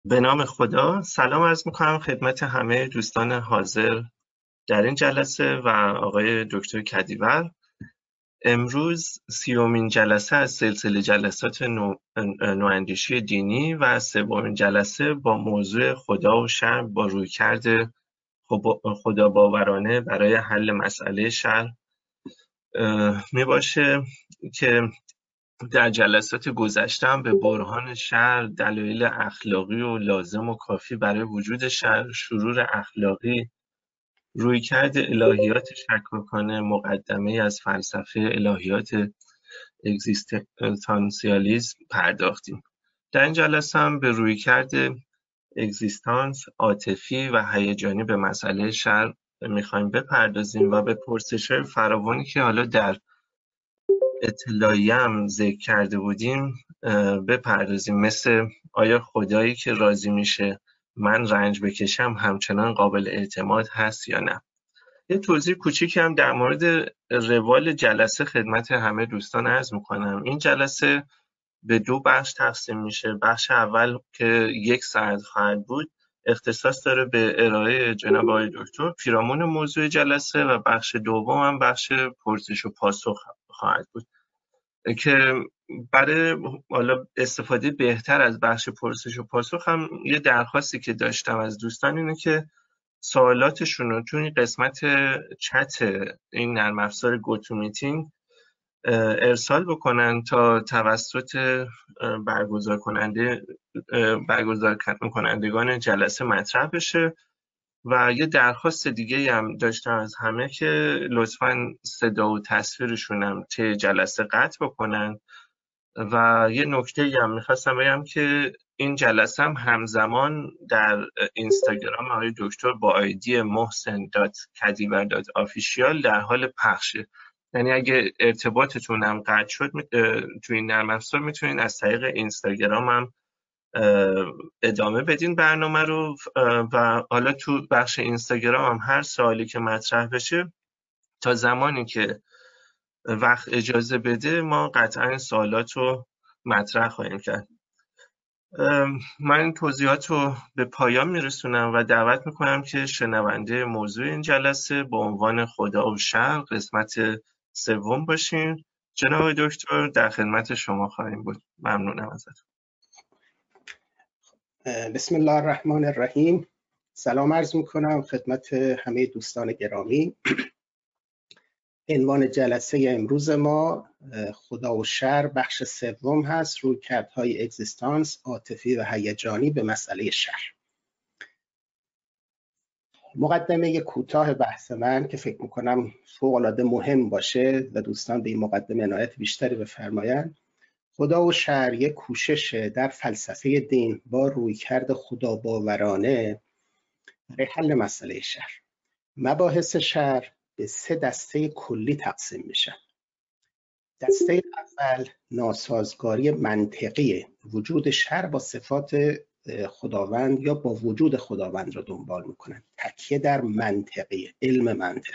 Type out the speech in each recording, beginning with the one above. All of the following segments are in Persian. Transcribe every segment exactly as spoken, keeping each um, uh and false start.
به نام خدا. سلام عرض میکنم خدمت همه دوستان حاضر در این جلسه و آقای دکتر کدیور. امروز سیومین جلسه از سلسله جلسات نو... نواندیشی دینی و سومین جلسه با موضوع خدا و شر با رویکرد خدا باورانه برای حل مسئله شر می باشه که در جلسات گذشته به برهان شر، دلایل اخلاقی و لازم و کافی برای وجود شر، شرور اخلاقی، رویکرد الهیات شکاکانه، مقدمه از فلسفه الهیات اگزیستانسیالیسم پرداختیم. در این جلسه هم به رویکرد اگزیستانس عاطفی و هیجانی به مسئله شر میخوایم بپردازیم و به پرسش‌های فراوانی که حالا در اطلاعیه هم ذکر کرده بودیم بپردازیم، مثل آیا خدایی که راضی میشه من رنج بکشم همچنان قابل اعتماد هست یا نه. یه توضیح کوچیکی هم در مورد روال جلسه خدمت همه دوستان عرض میکنم. این جلسه به دو بخش تقسیم میشه. بخش اول که یک ساعت خواهد بود اختصاص داره به ارائه جناب آقای دکتر پیرامون موضوع جلسه و بخش دوم هم بخش پرسش و پاسخ خواهد بود که برای حالا استفاده بهتر از بخش پرسش و پاسخ هم یه درخواستی که داشتم از دوستان اینه که سوالاتشون رو توی قسمت چت این نرم افزار گوتو میتینگ ارسال بکنن تا توسط برگزار کننده برگزار کنندگان جلسه مطرح بشه. و یه درخواست دیگه هم داشتم از همه که لطفاً صدا و تصویرشون هم طی جلسه قطع بکنن. و یه نکته هم میخواستم بگم که این جلسه هم همزمان در اینستاگرام آقای دکتر با آیدی محسن دات کدیور دات آفیشیال در حال پخشه. یعنی اگه ارتباطتون هم قطع شد تو این نرم افزار میتونین از طریق اینستاگرام هم ادامه بدین برنامه رو. و حالا تو بخش اینستاگرام هم هر سوالی که مطرح بشه تا زمانی که وقت اجازه بده ما قطعا سوالات رو مطرح خواهیم کرد. من این توضیحات رو به پایان میرسونم و دعوت میکنم که شنونده موضوع این جلسه با عنوان خدا و شر قسمت سوم باشین. جناب دکتر در خدمت شما خواهیم بود. ممنونم ازتون. بسم الله الرحمن الرحیم. سلام عرض میکنم خدمت همه دوستان گرامی. عنوان جلسه امروز ما خدا و شر بخش سوم هست، رویکردهای اگزیستانس عاطفی و هیجانی به مسئله شر. مقدمه کوتاه بحث من که فکر میکنم فوق العاده مهم باشه و دوستان به این مقدمه عنایت بیشتری بفرمایند. خدا و شر یک کوشش در فلسفه دین با رویکرد خدا باورانه برای حل مسئله شر. مباحث شر به سه دسته کلی تقسیم میشن. دسته اول ناسازگاری منطقی وجود شر با صفات خداوند یا با وجود خداوند را دنبال میکنن، تکیه در منطقی، علم منطق.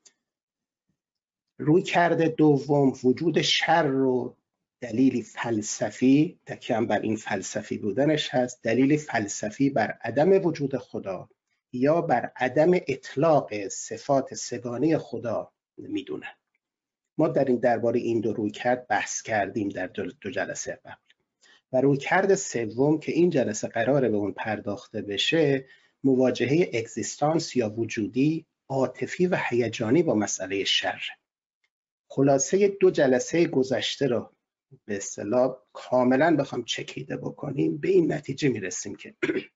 رویکرد دوم وجود شر رو دلیلی فلسفی، تکیه هم بر این فلسفی بودنش هست، دلیل فلسفی بر عدم وجود خدا یا بر عدم اطلاق صفات سگانه خدا میدونن. ما در این درباره این دو رویکرد بحث کردیم در دو جلسه قبل. و رویکرد سوم که این جلسه قراره به اون پرداخته بشه، مواجهه اگزیستانس یا وجودی، عاطفی و هیجانی با مسئله شر. خلاصه دو جلسه گذشته رو به اصطلاح کاملا بخوام چکیده بکنیم به این نتیجه میرسیم که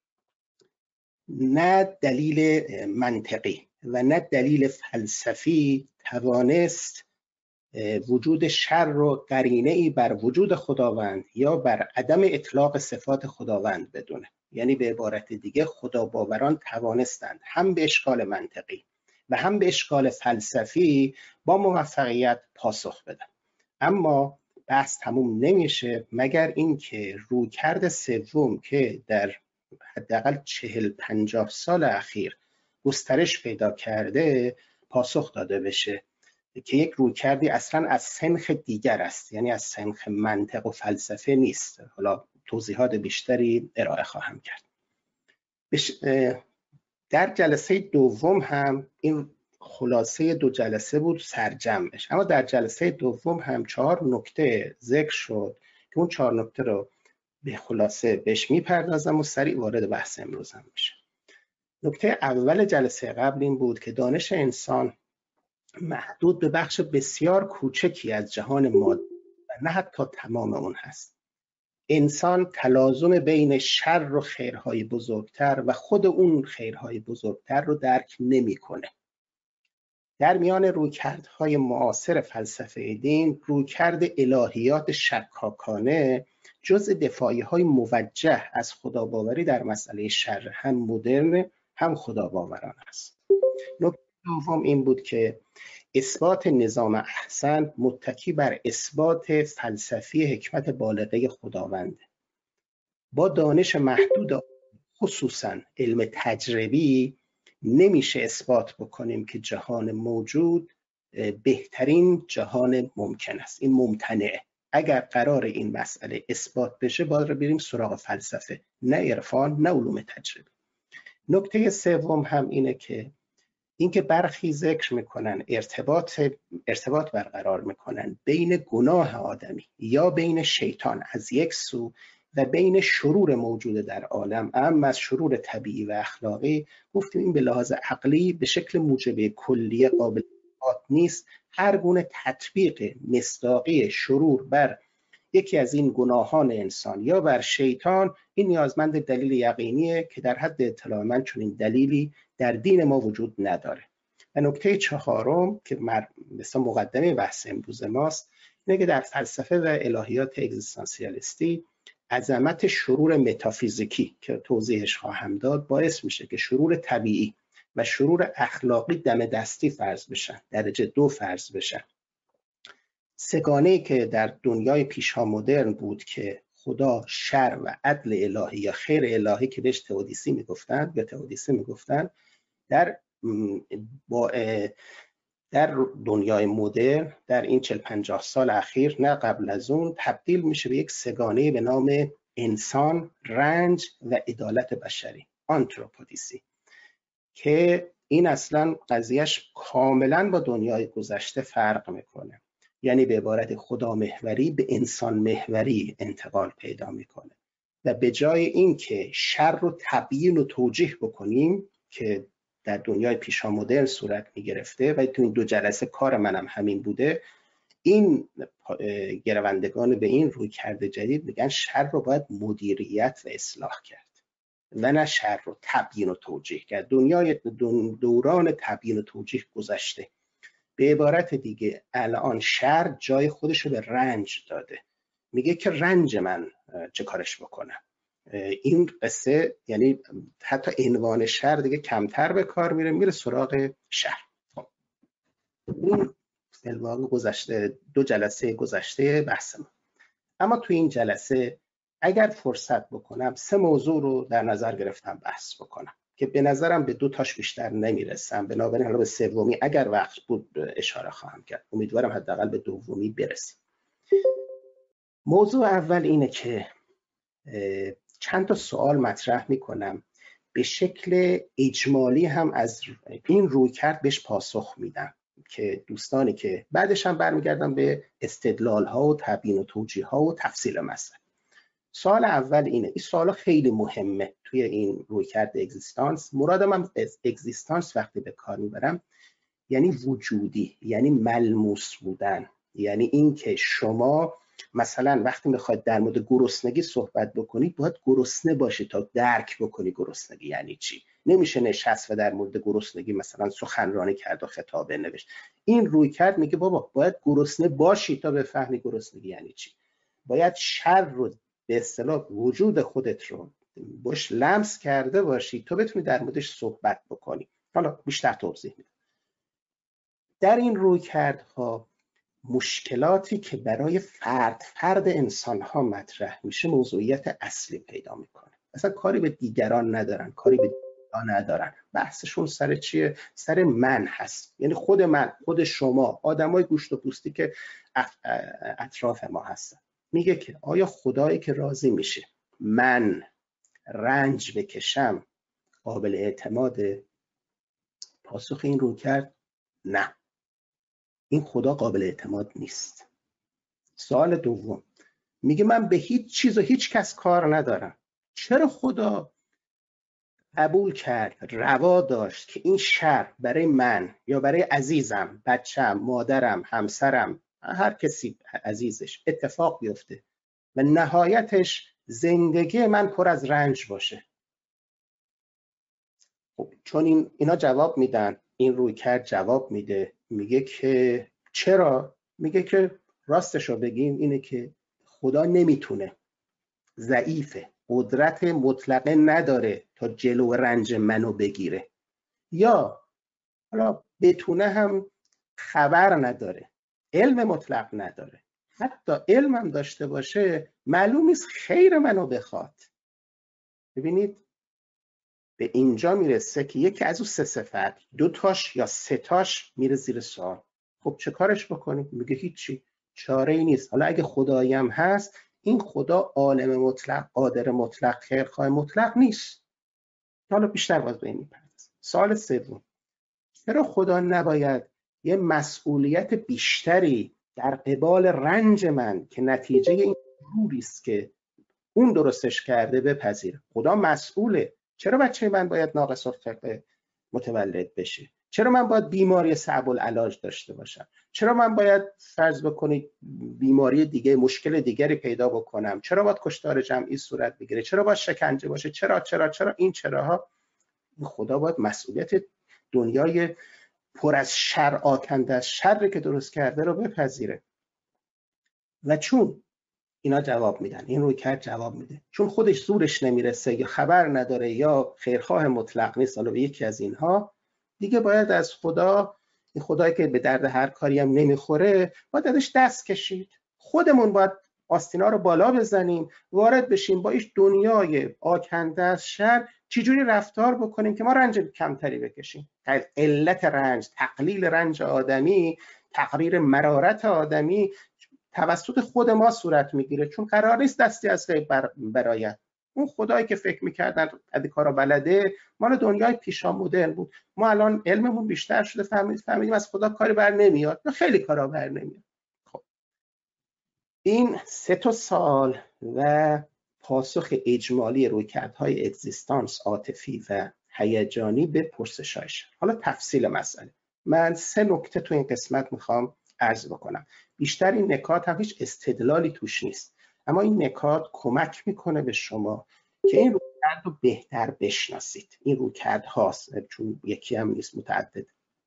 نه دلیل منطقی و نه دلیل فلسفی توانست وجود شر رو قرینه‌ای بر وجود خداوند یا بر عدم اطلاق صفات خداوند بدونه. یعنی به عبارت دیگه خدا باوران توانستند هم به اشکال منطقی و هم به اشکال فلسفی با موفقیت پاسخ بدن. اما بحث تموم نمیشه مگر اینکه رویکرد سوم که در حداقل چهل پنجاه سال اخیر گسترش پیدا کرده پاسخ داده بشه، که یک رویکردی اصلا از سنخ دیگر است، یعنی از سنخ منطق و فلسفه نیست. حالا توضیحات بیشتری ارائه خواهم کرد. در جلسه دوم هم این خلاصه دو جلسه بود سرجمعش، اما در جلسه دوم هم چهار نکته ذکر شد که اون چهار نکته رو به خلاصه بهش میپردازم و سریع وارد بحث امروز هم میشه. نکته اول جلسه قبل این بود که دانش انسان محدود به بخش بسیار کوچکی از جهان مادی و نه حتی تمام اون هست. انسان تلازم بین شر و خیرهای بزرگتر و خود اون خیرهای بزرگتر رو درک نمی‌کنه. در میان رویکردهای معاصر فلسفه دین، رویکرد الهیات شکاکانه جزء دفاعی‌های موجه از خداباوری در مسئله شر هم مدرن هم خداباوران است. نکته دوم این بود که اثبات نظام احسن متکی بر اثبات فلسفی حکمت بالغه خداوند. با دانش محدود خصوصا علم تجربی نمیشه اثبات بکنیم که جهان موجود بهترین جهان ممکن است. این ممتنعه. اگر قرار این مسئله اثبات بشه باید رو بریم سراغ فلسفه، نه عرفان، نه علوم تجربی. نکته سوم هم اینه که اینکه برخی ذکر میکنن ارتباط ارتباط برقرار میکنن بین گناه آدمی یا بین شیطان از یک سو و بین شرور موجود در عالم، اما از شرور طبیعی و اخلاقی. گفتیم این به لحاظ عقلی به شکل موجبه کلیه قابل اثبات نیست. هر گونه تطبیق مصداقی شرور بر یکی از این گناهان انسان یا بر شیطان این نیازمند دلیل یقینیه که در حد اطلاع من چون این دلیلی در دین ما وجود نداره. و نکته چهارم که مثلا مقدمه بحث امروز ماست اینه که در فلسفه و الهیات اگزیستانسیالیستی عظمت شرور متافیزیکی که توضیحش خواهم داد باعث میشه که شرور طبیعی و شرور اخلاقی دم دستی فرض بشن، درجه دو فرض بشن. سگانه‌ای که در دنیای پیشا مدرن بود که خدا شر و عدل الهی یا خیر الهی که بهش تئودیسی میگفتن یا تئودیسی میگفتن، در با در دنیای مدرن در این چهل پنجاه سال اخیر نه قبل از اون تبدیل میشه به یک سگانه به نام انسان، رنج و عدالت بشری، آنتروپودیسی، که این اصلا قضیهش کاملا با دنیای گذشته فرق میکنه. یعنی به عبارت خدا محوری به انسان محوری انتقال پیدا میکنه و به جای این که شر رو تبیین و توجیه بکنیم که در دنیای پیشا مدرن صورت میگرفته و تو این دو جلسه کار منم همین بوده، این گروندگان به این روی کرده جدید میگن شر رو باید مدیریت و اصلاح کرد و نه شر رو تبیین و توجیه کرد. دنیای دوران تبیین و توجیه گذشته. به عبارت دیگه الان شر جای خودش رو به رنج داده. میگه که رنج من چه کارش بکنم. این قصه یعنی حتی عنوان شر دیگه کمتر به کار میره، میره سراغ شر. این الواقع گذشته دو جلسه گذشته بحثم. اما تو این جلسه اگر فرصت بکنم سه موضوع رو در نظر گرفتم بحث بکنم که به نظرم به دو تاش بیشتر نمیرسم، بنابراین حالا به سومی اگر وقت بود اشاره خواهم کرد. امیدوارم حداقل به دومی برسیم. موضوع اول اینه که چند تا سوال مطرح میکنم، به شکل اجمالی هم از این رویکرد بهش پاسخ میدم که دوستانی که بعدش هم برمیگردم به استدلال ها و تبیین و توجیه ها و تفصیل مسئله. سوال اول اینه، این سوال خیلی مهمه توی این رویکرد اگزیستانس. مرادم هم از اگزیستانس وقتی به کار میبرم یعنی وجودی، یعنی ملموس بودن، یعنی این که شما مثلا وقتی میخواید در مورد گرسنگی صحبت بکنید باید گرسنه باشی تا درک بکنی گرسنگی یعنی چی. نمیشه نشست و در مورد گرسنگی مثلا سخنرانی کرد و خطابه نوشت. این رویکرد میگه بابا باید گرسنه باشی تا بفهمی گرسنگی یعنی چی. باید شر رو به اصطلاح وجود خودت رو باش لمس کرده باشی تا بتونی در موردش صحبت بکنی. حالا بیشتر توضیح میدم. در این رویکردها مشکلاتی که برای فرد فرد انسان ها مطرح میشه موضوعیت اصلی پیدا میکنه. اصلا کاری به دیگران ندارن، کاری به دیگران ندارن. بحثشون سر چیه؟ سر من هست. یعنی خود من، خود شما، آدمای گوشت و پوستی که اطراف ما هستن. میگه که آیا خدایی که راضی میشه من رنج بکشم قابل اعتماده؟ پاسخ این رویکرد نه، این خدا قابل اعتماد نیست. سوال دوم میگه من به هیچ چیز و هیچ کس کار ندارم. چرا خدا قبول کرد، روا داشت که این شر برای من یا برای عزیزم، بچم، مادرم، همسرم، هر کسی عزیزش اتفاق بیفته و نهایتش زندگی من پر از رنج باشه؟ خب چون این اینا جواب میدن، این رویکرد جواب میده، میگه که چرا؟ میگه که راستش رو بگیم اینه که خدا نمیتونه، ضعیفه، قدرت مطلقه نداره تا جلو رنج منو بگیره، یا حالا بتونه هم خبر نداره، علم مطلق نداره. حتی علم هم داشته باشه معلوم نیست خیر منو بخواد. ببینید به اینجا میرسه که یکی از اون سه صفت، دو تاش یا سه تاش میره زیر سوال. خب چه کارش بکنیم؟ میگه هیچی، چاره ای نیست. حالا اگه خدایی هم هست، این خدا عالم مطلق، قادر مطلق، خیرخواه مطلق نیست. حالا بیشتر باز به این میپردازیم. سوال سوم، چرا خدا نباید یه مسئولیت بیشتری در قبال رنج من که نتیجه این شروری است که اون درستش کرده بپذیره؟ خدا مسئوله. چرا بچه من باید ناقص الخلقه متولد بشه؟ چرا من باید بیماری صعب العلاج داشته باشم؟ چرا من باید فرض بکنید بیماری دیگه، مشکل دیگری پیدا بکنم؟ چرا باید کشتار جمعی صورت بگیره؟ چرا باید شکنجه باشه؟ چرا چرا چرا این چراها؟ خدا باید مسئولیت دنیای پر از شر، آکنده از شری که درست کرده رو بپذیره. و چون اینا جواب میدن، این رویکرد جواب میده، چون خودش زورش نمیرسه یا خبر نداره یا خیرخواه مطلق نیست، حالا به یکی از اینها، دیگه باید از خدا، این خدایی که به درد هر کاری هم نمیخوره، باید ازش دست کشید. خودمون باید آستینا رو بالا بزنیم، وارد بشیم با ایش دنیای آکنده از شر، چجوری رفتار بکنیم که ما رنج کمتری بکشیم. علت رنج، تقلیل رنج آدمی، تقریر مرارت آدمی توسط خود ما صورت میگیره، چون قرار نیست دستی از غیب بر برایت. اون خدایی که فکر میکردن از کارا بلده، مال دنیای پیشا مدرن بود. ما الان علممون بیشتر شده، فهمیدیم فهمیدیم از خدا کاری بر نمیاد، خیلی کارا بر نمیاد. خب این سه تا سال و پاسخ اجمالی رویکردهای اگزیستانس، عاطفی و هیجانی به پرسش‌هاش. حالا تفصیل مسئله، من سه نکته تو این قسمت میخوام عرض بکنم. بیشتر این نکات هم هیچ استدلالی توش نیست، اما این نکات کمک میکنه به شما که این رویکرد رو بهتر بشناسید. این رویکرد هاست، چون یکی هم نیست، متعدد.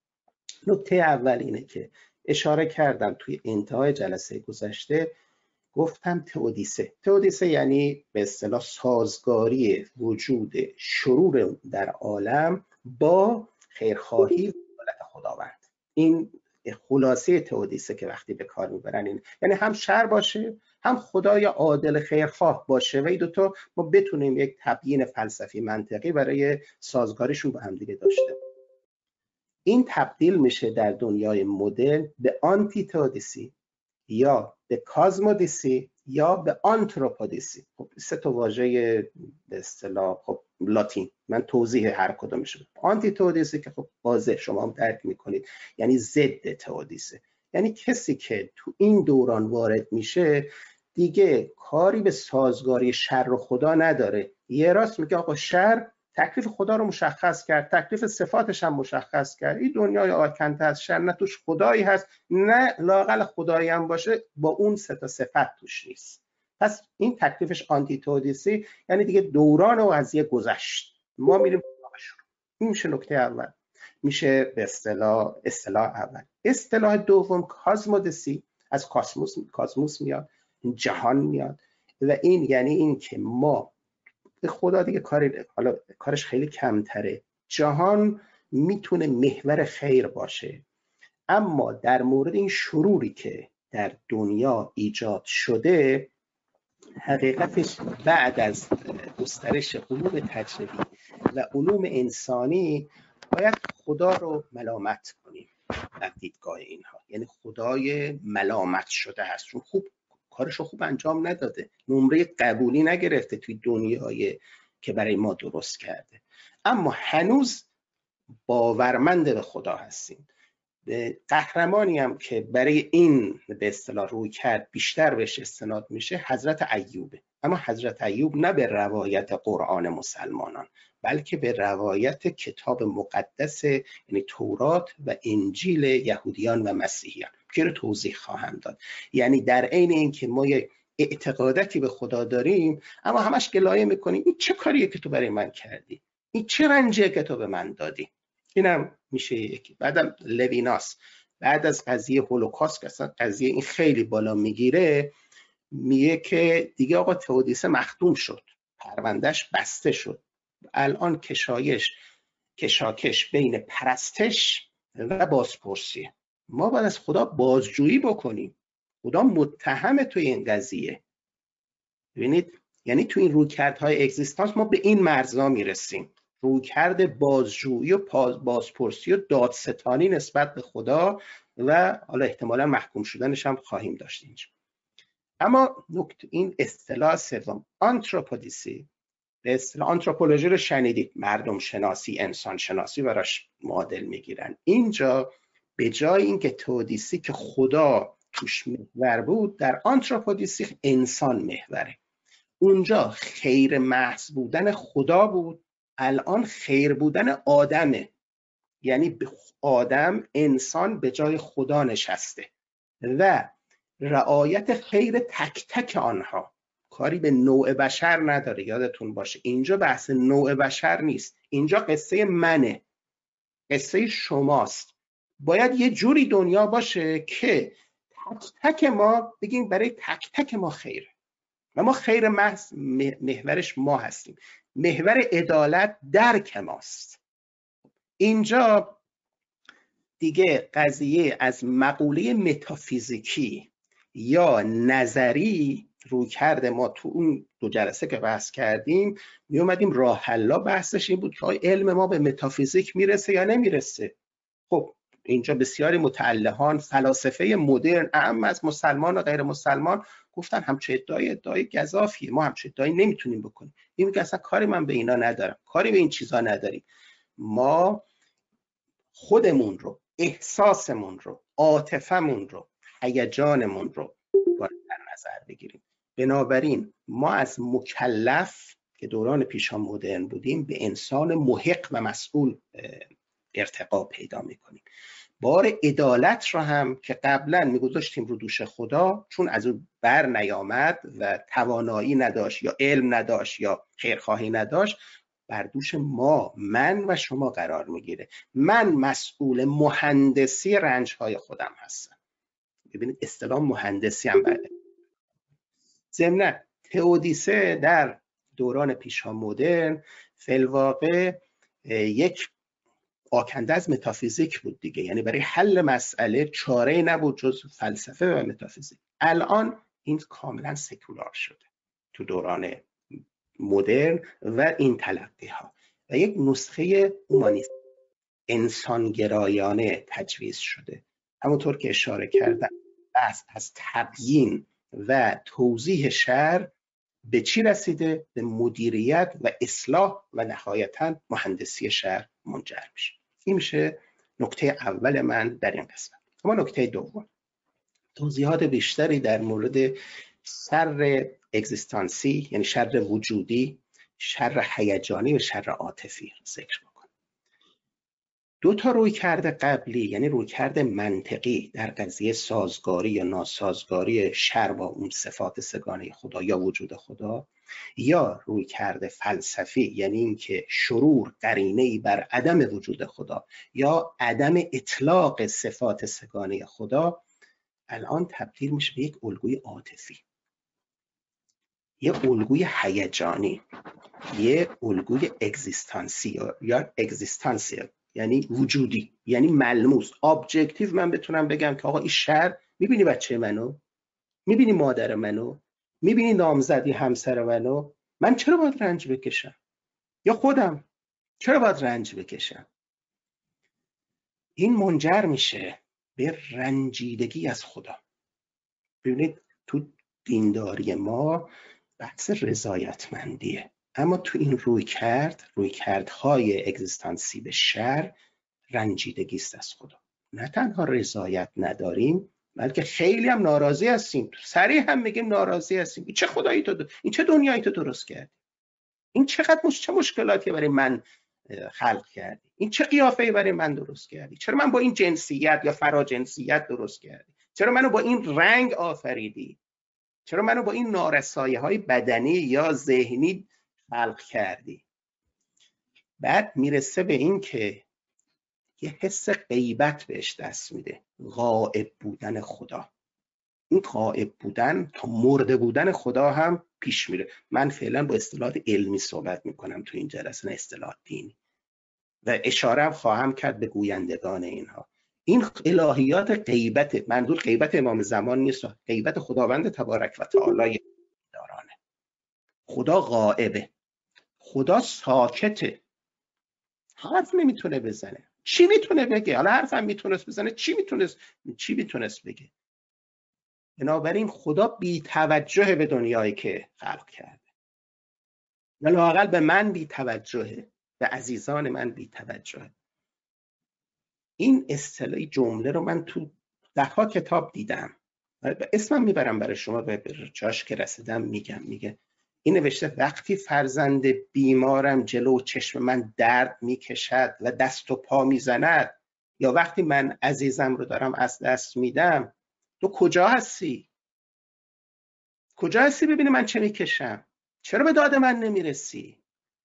نکته اول اینه که اشاره کردم توی انتهای جلسه گذشته، گفتم تئودیسه. تئودیسه یعنی به اصطلاح سازگاری وجود شرور در عالم با خیرخواهی و عدالت خداوند. این خلاصه تئودیسه که وقتی به کار میبرن این، یعنی هم شر باشه، هم خدای عادل خیرخواه باشه و این دوتا ما بتونیم یک تبیین فلسفی منطقی برای سازگاریشون با هم دیگه داشته. این تبدیل میشه در دنیای مدرن به آنتی تئودیسی یا به کازمودیسی یا به آنتروپودیسی. خب سه تا واژه به اصطلاح خب لاتین، من توضیح هر کدومش بدم. آنتی تئودیسی که خب واضح شما هم درک میکنید، یعنی ضد تئودیسه، یعنی کسی که تو این دوران وارد میشه دیگه کاری به سازگاری شر و خدا نداره. یه راست میگه آقا شر تکلیف خدا رو مشخص کرد، تکلیف صفاتش هم مشخص کرد، این دنیای آکنده از شر، نه توش خدایی هست، نه لااقل خدایی هم باشه با اون سه تا صفت توش نیست. پس این تکلیفش آنتی تئودیسی، یعنی دیگه دوران و قضیه گذشت، ما میریم شروع. این میشه نکته اول، میشه به اصطلاح اصطلاح اول. اصطلاح دوم کازمودیسی، از کاسموس کاسموس میاد، جهان میاد، و این یعنی این که ما خدا دیگه کاری، حالا کارش خیلی کمتره، جهان میتونه محور خیر باشه، اما در مورد این شروری که در دنیا ایجاد شده، حقیقتش بعد از گسترش علوم تجربی و علوم انسانی باید خدا رو ملامت کنیم در دیدگاه اینها. یعنی خدای ملامت شده هست، چون خوب کارشو خوب انجام نداده، نمره قبولی نگرفته توی دنیای که برای ما درست کرده. اما هنوز باورمند به خدا هستیم. قهرمانی هم که برای این به اصطلاح روی کرد بیشتر بهش استناد میشه حضرت ایوبه. اما حضرت ایوب نه به روایت قرآن مسلمانان بلکه به روایت کتاب مقدس یعنی تورات و انجیل یهودیان و مسیحیان که رو توضیح خواهم داد. یعنی در عین اینکه ما یک اعتقاداتی به خدا داریم اما همش گلایه میکنیم این چه کاریه که تو برای من کردی، این چه رنجیه که تو به من دادی. اینم میشه یکی. بعدم لویناس بعد از قضیه هولوکاست که اصلا قضیه این خیلی بالا میگیره میگه که دیگه آقا تئودیسه مختوم شد، پروندهش بسته شد، الان کشایش کشاکش بین پرستش و بازپرسی. ما باید از خدا بازجویی بکنیم، خدا متهم توی این قضیه. ببینید یعنی تو این رویکردهای اگزیستانس ما به این مرزا میرسیم، رویکرد بازجویی و بازپرسی و دادستانی نسبت به خدا و حالا احتمالا محکوم شدنش هم خواهیم داشت اینجا. اما نکته این اصطلاح سوم آنتروپودیسی، به اصطلاح آنتروپولوژی رو شنیدید، مردم شناسی، انسان شناسی براش معادل میگیرن. اینجا به جای اینکه تئودیسی که خدا توش محور بود، در آنتروپودیسی انسان محوره. اونجا خیر محض بودن خدا بود، الان خیر بودن آدمه. یعنی آدم انسان به جای خدا نشسته و رعایت خیر تک تک آنها، کاری به نوع بشر نداره. یادتون باشه اینجا بحث نوع بشر نیست، اینجا قصه منه، قصه شماست. باید یه جوری دنیا باشه که تک تک ما بگیم برای تک تک ما خیره و ما خیر محض محورش ما هستیم. محور عدالت درک ماست. اینجا دیگه قضیه از مقوله متافیزیکی یا نظری روی کرده. ما تو اون دو جلسه که بحث کردیم می اومدیم راه حلا بحثش این بود که علم ما به متافیزیک میرسه یا نمیرسه. خب اینجا بسیاری متعلهان فلاسفه مدرن اعم از مسلمان و غیر مسلمان گفتن همچه ادعای ادعای گزافیه، ما همچه ادعایی نمیتونیم بکنیم. این میگه اصلا کاری من به اینا ندارم، کاری به این چیزا نداریم. ما خودمون رو، احساسمون رو، عاطفمون رو، هیجانمون رو باید در نظر بگیریم. بنابراین ما از مکلف که دوران پیشا مدرن بودیم به انسان محق و مسئول ارتقا پیدا میکنیم. بار عدالت را هم که قبلا میگذاشتیم رو دوش خدا، چون از اون بر نیامد و توانایی نداشت یا علم نداشت یا خیرخواهی نداشت، بر دوش ما، من و شما قرار میگیره. من مسئول مهندسی رنجهای خودم هستم. ببینید اصطلاح مهندسی هم بده. ضمن تئودیسه در دوران پیشا مدرن فی‌الواقع یک آکنده از متافیزیک بود دیگه، یعنی برای حل مسئله چاره‌ای نبود جز فلسفه و متافیزیک. الان این کاملا سکولار شده تو دوران مدرن و این تلقی ها و یک نسخه اومانیست انسانگرایانه تجویز شده. همونطور که اشاره کردم بحث از تبیین و توضیح شر به چی رسیده؟ به مدیریت و اصلاح و نهایتاً مهندسی شر منجر میشه. این میشه نکته اول من در این قسمت. اما نکته دوم، توضیحات بیشتری در مورد شر اگزیستانسی یعنی شر وجودی، شر هیجانی و شر عاطفی ذکر بکنم. دو تا رویکرد قبلی یعنی رویکرد منطقی در قضیه سازگاری یا ناسازگاری شر با اون صفات سگانه خدا یا وجود خدا، یا رویکرد فلسفی یعنی اینکه شرور قرینه‌ای بر عدم وجود خدا یا عدم اطلاق صفات سگانه خدا، الان تبدیل میشه به یک الگوی عاطفی، یه الگوی هیجانی، یه الگوی اگزیستانسی یا اگزیستانسیل یعنی وجودی، یعنی ملموس، ابجکتیو. من بتونم بگم که آقا این شر، میبینی بچه منو، میبینی مادر منو، میبینی نامزدی همسر منو، من چرا باید رنج بکشم؟ یا خودم چرا باید رنج بکشم؟ این منجر میشه به رنجیدگی از خدا. ببینید تو دینداری ما بحث رضایتمندیه. اما تو این روی کرد روی کردهای اگزیستانسی به شر رنجیدگی است از خدا. نه تنها رضایت نداریم بلکه خیلی هم ناراضی هستیم، صریح هم میگیم ناراضی هستیم. این چه خدایی تو، این چه دنیایی تو درست کردی، این چقدر مش... چه مشکلاتی برای من خلق کردی، این چه قیافه‌ای برای من درست کردی، چرا من با این جنسیت یا فراجنسیت درست کردی، چرا منو با این رنگ آفریدی، چرا منو با این نارسایی‌های بدنی یا ذهنی خلق کردی. بعد میرسه به این که یه حس غیبت بهش دست میده، غائب بودن خدا. این غائب بودن تا مرده بودن خدا هم پیش میره. من فعلا با اصطلاحات علمی صحبت میکنم تو این جلسه، نه اصطلاحات دینی، و اشاره هم خواهم کرد به گویندگان اینها. این الهیات غیبت، منظور غیبت امام زمان نیست، غیبت خداوند تبارک و تعالی دارانه. خدا غائبه، خدا ساکته، حرف نمیتونه بزنه. چی میتونه بگه؟ حالا حرف هم میتونست بزنه، چی میتونست چی میتونست بگه؟ بنابراین خدا بی توجه به دنیایی که خلق کرده، یا لااقل به من بی توجهه، به عزیزان من بی توجهه. این اصطلاح جمله رو من تو ده ها کتاب دیدم، اسمم میبرم برای شما، به جاش که رسیدم میگم. میگه این نوشته وقتی فرزند بیمارم جلو چشم من درد میکشد و دست و پا میزند، یا وقتی من عزیزم رو دارم از دست میدم، تو کجا هستی؟ کجا هستی ببینی من چه میکشم؟ چرا به داد من نمیرسی؟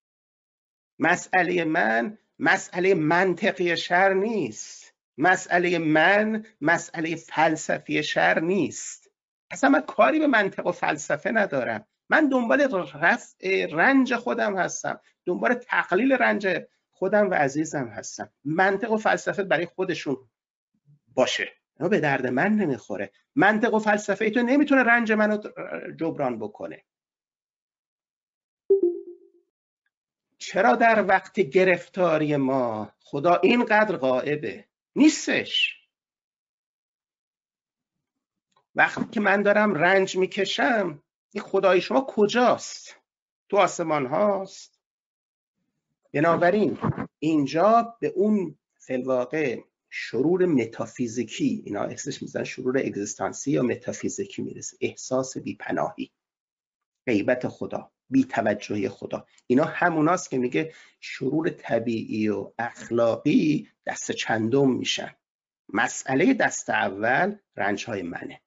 مسئله من مسئله منطقی شر نیست، مسئله من مسئله فلسفی شر نیست. اصلا من کاری به منطق و فلسفه ندارم. من دنبال رفع رنج خودم هستم، دنبال تقلیل رنج خودم و عزیزم هستم. منطق و فلسفه برای خودشون باشه، اما به درد من نمیخوره. منطق و فلسفه تو نمیتونه رنج منو جبران بکنه. چرا در وقت گرفتاری ما خدا اینقدر غائبه؟ نیستش. وقتی که من دارم رنج میکشم، این خدای شما کجاست؟ تو آسمان هاست؟ بنابراین اینجا به اون فی‌الواقع شرور متافیزیکی، اینا اسمش میزنن شرور اگزیستانسی یا متافیزیکی میرسه. احساس بی‌پناهی، غیبت خدا، بی توجهی خدا. اینا هموناست که میگه شرور طبیعی و اخلاقی دست چندم میشن. مسئله دست اول رنجهای منه.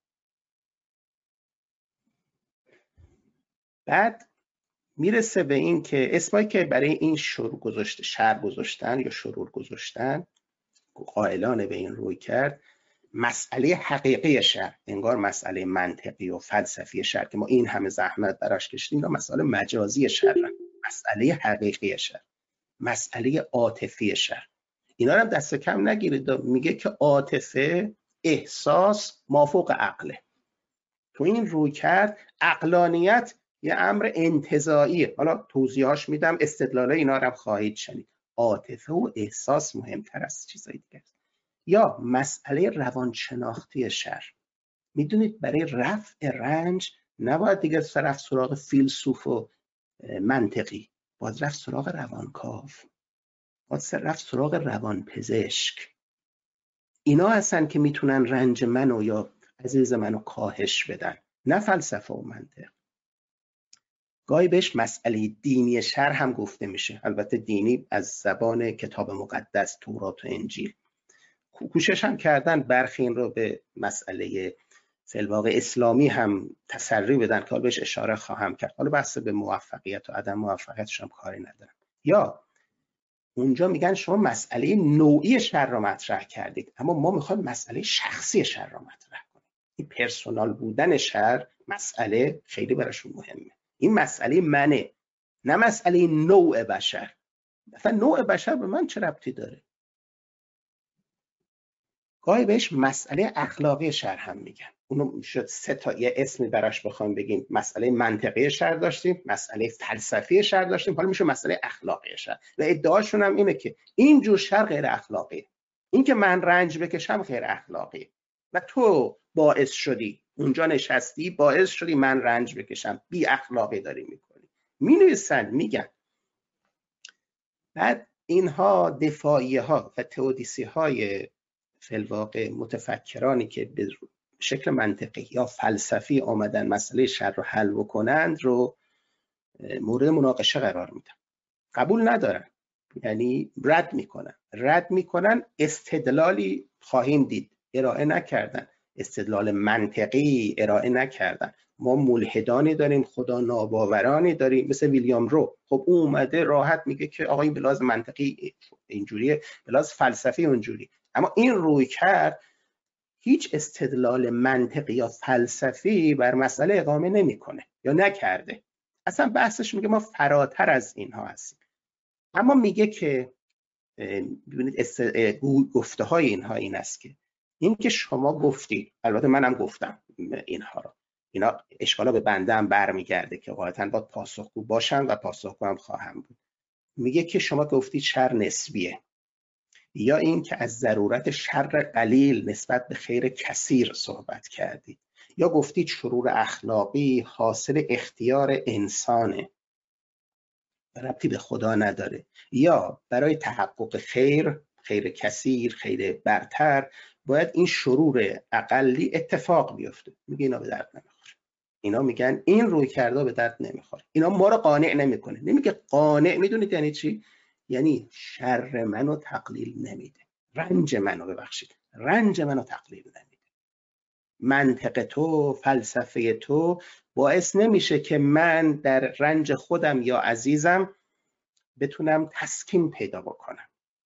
بعد میرسه به این که اسمایی که برای این شرور گذاشته، شر گذاشتن یا شرور گذاشتن، قائلانه به این روی کرد، مسئله حقیقی شر، انگار مسئله منطقی و فلسفی شر که ما این همه زحمت براش کشیدیم، اینا مسئله مجازی شر، مسئله حقیقی شر، مسئله عاطفی شر. اینا رو هم دست کم نگیرید. میگه که عاطفه، احساس مافوق عقله. تو این روی کرد عقلانیت یه امر انتزاعیه. حالا توضیحاش میدم، استدلال اینا رو هم خواهید شنید. عاطفه و احساس مهمتر از چیزای دیگه. یا مسئله روانشناختی شر. میدونید برای رفع رنج نباید دیگه رفت سراغ فیلسوف و منطقی، باید رفت سراغ روانکاو، باید رفت سراغ روانپزشک. اینا هستن که میتونن رنج منو یا عزیز منو کاهش بدن، نه فلسفه و منطق. گاهی بهش مسئله دینی شر هم گفته میشه، البته دینی از زبان کتاب مقدس تورات و انجیل. کوشش هم کردن برخی این رو به مسئله فی‌الواقع اسلامی هم تسری بدن که حالا بهش اشاره خواهم کرد. حالا بحث به موفقیت و عدم موفقیتش هم کاری ندارم. یا اونجا میگن شما مسئله نوعی شر رو مطرح کردید، اما ما میخوایم مسئله شخصی شر رو مطرح کنیم. این پرسونال بودن شر مسئله خیلی براشون مهمه. این مسئله منه، نه مسئله نوع بشر. مثلا نوع بشر به من چه ربطی داره؟ گاهی بهش مسئله اخلاقی شر هم میگن. اونو میشد سه تا یه اسمی براش بخوام بگیم. مسئله منطقی شر داشتیم، مسئله فلسفی شر داشتیم، حالا میشه مسئله اخلاقی شر. و ادعاشون هم اینه که این جور شر غیر اخلاقی، این که من رنج بکشم غیر اخلاقی و تو باعث شدی اونجا نشستی باعث شدی من رنج بکشم، بی اخلاقی داری میکنی. می نویسن، میگن. بعد اینها دفاعیه ها و تئودیسی های فی الواقع متفکرانی که به شکل منطقی یا فلسفی آمدن مسئله شر رو حل بکنند رو مورد مناقشه قرار میدن، قبول ندارن، یعنی رد میکنن رد میکنن استدلالی خواهیم دید ارائه نکردن، استدلال منطقی ارائه نکردن. ما ملحدانی داریم، خدا ناباورانی داریم مثل ویلیام رو. خب اون اومده راحت میگه که آقا این به لحاظ منطقی اینجوریه، به لحاظ فلسفی اونجوری. اما این روی کرد هیچ استدلال منطقی یا فلسفی بر مسئله اقامه نمیکنه یا نکرده. اصلا بحثش میگه ما فراتر از اینها هستیم. اما میگه که ببینید گفته های اینها این است که این که شما گفتید، البته منم گفتم اینها رو، اینا اشکالا به بنده هم برمیگرده که غالبا باید پاسخگو باشن و پاسخگو هم خواهم بود. میگه که شما گفتید شر نسبیه، یا این که از ضرورت شر قلیل نسبت به خیر کثیر صحبت کردید، یا گفتید شرور اخلاقی حاصل اختیار انسانه، ربطی به خدا نداره، یا برای تحقق خیر، خیر کثیر، خیر برتر، باید این شرور اقلی اتفاق بیفته. میگه اینا به درد نمیخوره. اینا میگن این روی کرده به درد نمیخوره، اینا ما رو قانع نمیکنه. نمیگه قانع، میدونید یعنی چی؟ یعنی شر منو تقلیل نمیده، رنج منو ببخشید رنج منو تقلیل نمیده. منطق تو، فلسفه تو باعث نمیشه که من در رنج خودم یا عزیزم بتونم تسکین پیدا بکنم.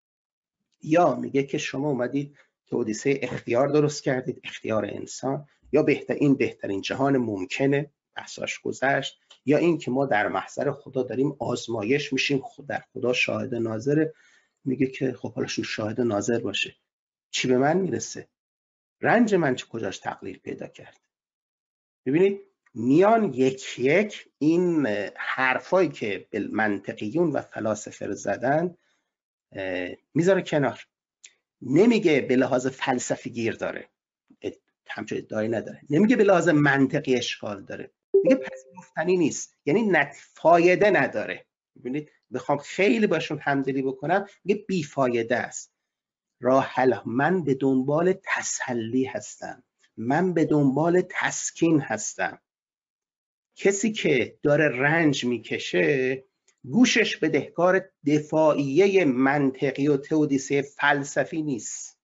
یا میگه که شما اومدید تئودیسه اختیار درست کردید، اختیار انسان، یا بهتر این بهترین جهان ممکنه، بحثاش گذشت، یا این که ما در محضر خدا داریم آزمایش میشیم، خود در خدا شاهد ناظره. میگه که خب حالا شو شاهد ناظر باشه، چی به من میرسه؟ رنج من چه کجاش تقلیل پیدا کرد؟ ببینید میان یک یک این حرفایی که منطقیون و فلاسفه زدن میذاره کنار. نمیگه به لحاظ فلسفی گیر داره، همچون ادعایی نداره. نمیگه به لحاظ منطقی اشکال داره، میگه پذیرفتنی نیست، یعنی نت... فایده نداره. ببینید بخوام خیلی باشون همدلی بکنم، میگه بیفایده است. راه حل، من به دنبال تسلی هستم، من به دنبال تسکین هستم. کسی که داره رنج میکشه گوشش به دهکار دفاعیه منطقی و تئودیسه فلسفی نیست.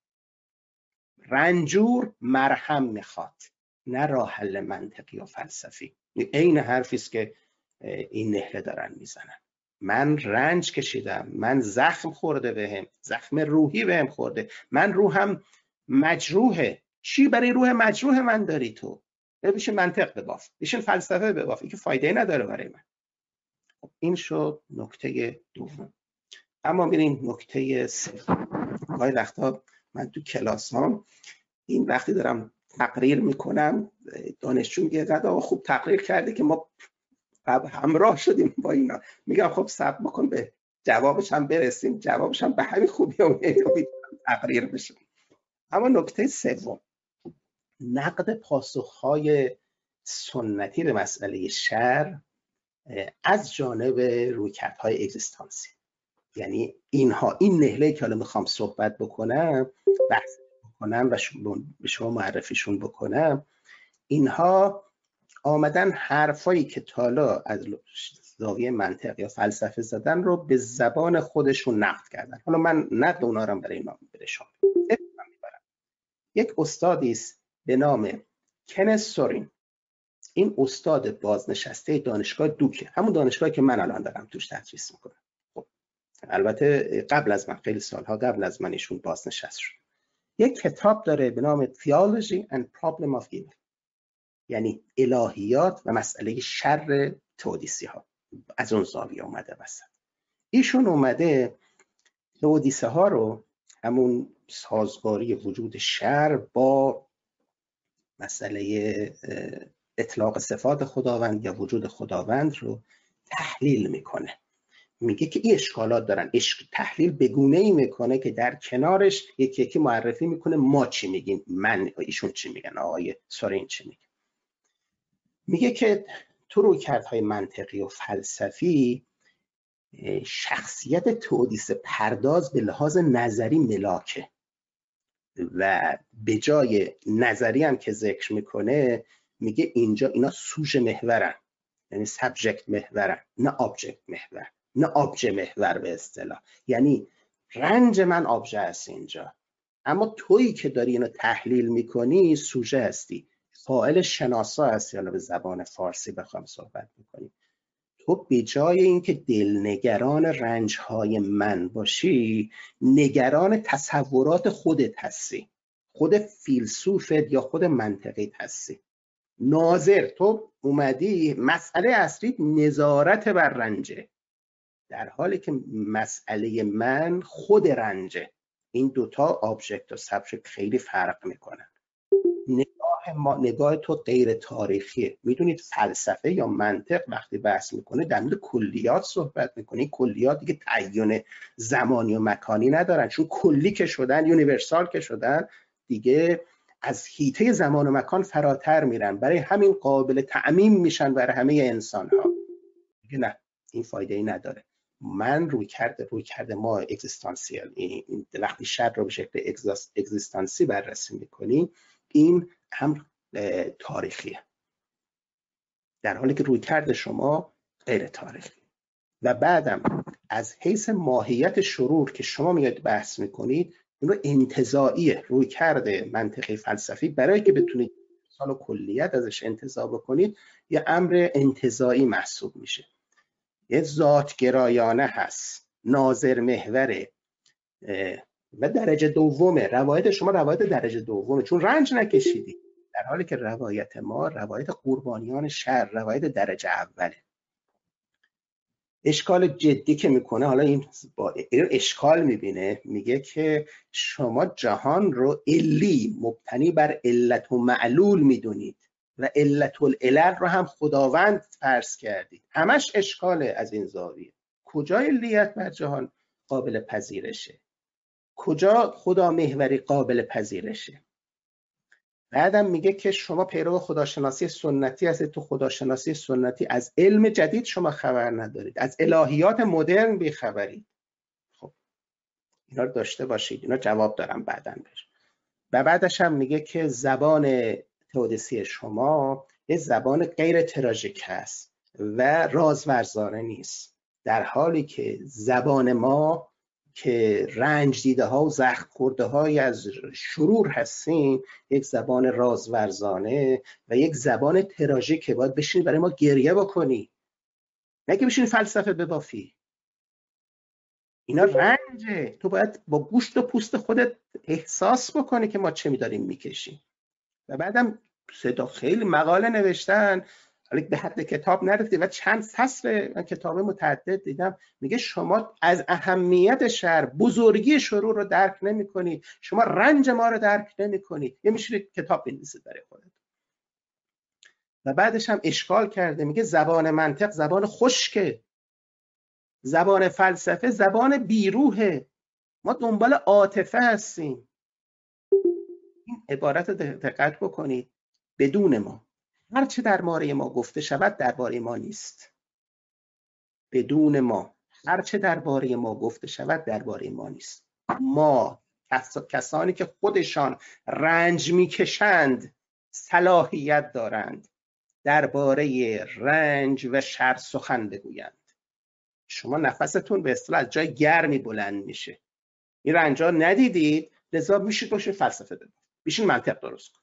رنجور مرهم میخواد، نه راه حل منطقی و فلسفی. این حرفی است که این نهله دارن میزنن. من رنج کشیدم، من زخم خورده بهم، زخم روحی بهم خورده، من روحم مجروحه. چی برای روح مجروح من داری تو؟ بشین منطق بباف، بشین فلسفه بباف، این که فایده نداره برای من. این شد نکته دوم. اما ببینیم نکته سوم. گاهی وقتا من تو کلاس ها این وقتی دارم تقریر میکنم، دانشجو میگه آقا خوب تقریر کرده که ما همراه شدیم با اینا. میگم خب صبر بکن به جوابش هم برسیم، جوابش هم به همین خوبی و تقریر بشه. اما نکته سوم، نقد پاسخهای سنتی به مسئله شر از جانب رویکردهای اگزیستانسی. یعنی اینها، این نهله که حالا میخوام صحبت بکنم، بحث بکنم و به شما معرفیشون بکنم، اینها آمدن حرفایی که تالا از زاویه منطق یا فلسفه زدن رو به زبان خودشون نقد کردن. حالا من نقد اونا رو برای اینا برشون میبرم. یک استادی است به نام کنس سورین. این استاد بازنشسته دانشگاه دوکه، همون دانشگاهی که من الان دارم توش تدریس میکنم. خب البته قبل از من، خیلی سالها قبل از من ایشون بازنشسته شد. یک کتاب داره به نام Theology and Problem of Evil، یعنی الهیات و مسئله شر تئودیسی ها. از اون زاویه اومده وسط. ایشون اومده تئودیسه ها رو، همون سازگاری وجود شر با مسئله اطلاق صفات خداوند یا وجود خداوند رو تحلیل میکنه. میگه که این اشکالات دارن، عشق تحلیل بگونه ای میکنه که در کنارش یکی یکی معرفی میکنه ما چی میگیم، من ایشون چی میگن، آقای سورین چی میگه. میگه که تو رویکردهای منطقی و فلسفی شخصیت تئودیس پرداز به لحاظ نظری ملاکه و به جای نظری هم که ذکر میکنه میگه اینجا اینا سوژه محورن، یعنی سابجکت محورن، نه آبجکت محور، نه آبجه محور به اصطلاح. یعنی رنج من آبجه است اینجا، اما تویی که داری اینو تحلیل میکنی سوژه هستی، فاعل شناسا هستی. حالا به زبان فارسی بخوام صحبت میکنیم، تو به جای اینکه دلنگران رنجهای من باشی، نگران تصورات خودت هستی، خود فیلسوفت یا خود منطقیت هستی. ناظر، تو اومدی مسئله اصلی نظارت بر رنجه، در حالی که مسئله من خود رنجه. این دوتا آبجکت و سابجکت خیلی فرق میکنن. نگاه ما، نگاه تو غیر تاریخیه. میدونید فلسفه یا منطق وقتی بحث میکنه در مورد کلیات صحبت میکنه. این کلیات دیگه تعین زمانی و مکانی ندارن، چون کلی که شدن، یونیورسال که شدن، دیگه از حیطه زمان و مکان فراتر میرن، برای همین قابل تعمیم میشن برای همه انسان ها. دیگه نه، این فایده ای نداره. من روی کرده روی کرده ما اگزیستانسیال، وقتی شر رو به شکل اگزیستانسی بررسی میکنیم، این هم تاریخیه، در حالی که روی کرده شما غیر تاریخی. و بعدم از حیث ماهیت شرور که شما میاد بحث میکنید، این رو انتزاعیه. روی کرده منطقی فلسفی برای که بتونید سال و کلیت ازش انتزاع بکنید، یه امر انتزاعی محسوب میشه، یه ذاتگرایانه هست، ناظر محوره و درجه دومه. روایت شما روایت درجه دومه، چون رنج نکشیدی، در حالی که روایت ما روایت قربانیان شر، روایت درجه اوله. اشکال جدی که میکنه، حالا این با این اشکال میبینه، میگه که شما جهان رو علی مبتنی بر علت و معلول میدونید و علت العلل رو هم خداوند فرض کردید. همش اشکاله از این زاویه. کجا علیت بر جهان قابل پذیرشه؟ کجا خدا محوری قابل پذیرشه؟ بعدم میگه که شما پیرو خداشناسی سنتی هستید. تو خداشناسی سنتی از علم جدید شما خبر ندارید، از الهیات مدرن بیخبرید. خب اینا رو داشته باشید، اینا جواب دارم بعداً بهش. و بعدش هم میگه که زبان تئودیسی شما یه زبان غیر تراژیک هست و رازورزانه نیست، در حالی که زبان ما که رنج دیده ها و زخم خورده های از شرور هستیم، یک زبان رازورزانه و یک زبان تراژیک که باید بشینی برای ما گریه بکنی، نه که بشینی فلسفه ببافی. اینا رنجه، تو باید با گوشت و پوست خودت احساس بکنی که ما چه می‌داریم میکشیم. و بعدم صدا خیلی مقاله نوشتن، ولی به حد کتاب نرفته و چند فصل کتاب متعدد دیدم، میگه شما از اهمیت شر، بزرگی شرور رو درک نمی کنید، شما رنج ما رو درک نمی کنید. یه میشونید کتاب بنویسید برای خودت. و بعدش هم اشکال کرده، میگه زبان منطق زبان خشکه، زبان فلسفه زبان بیروحه، ما دنبال عاطفه هستیم. این عبارت رو دقت بکنید، بدون ما هر چه درباره ما گفته شود درباره ما نیست. بدون ما هر چه درباره ما گفته شود درباره ما نیست. ما کسانی که خودشان رنج میکشند صلاحیت دارند درباره رنج و شر سخن بگویند. شما نفستون به اصطلاح از جای گرمی بلند میشه. این رنجا ندیدید، لذا میشید باشه فلسفه بگید، بیشین منطق درست کن.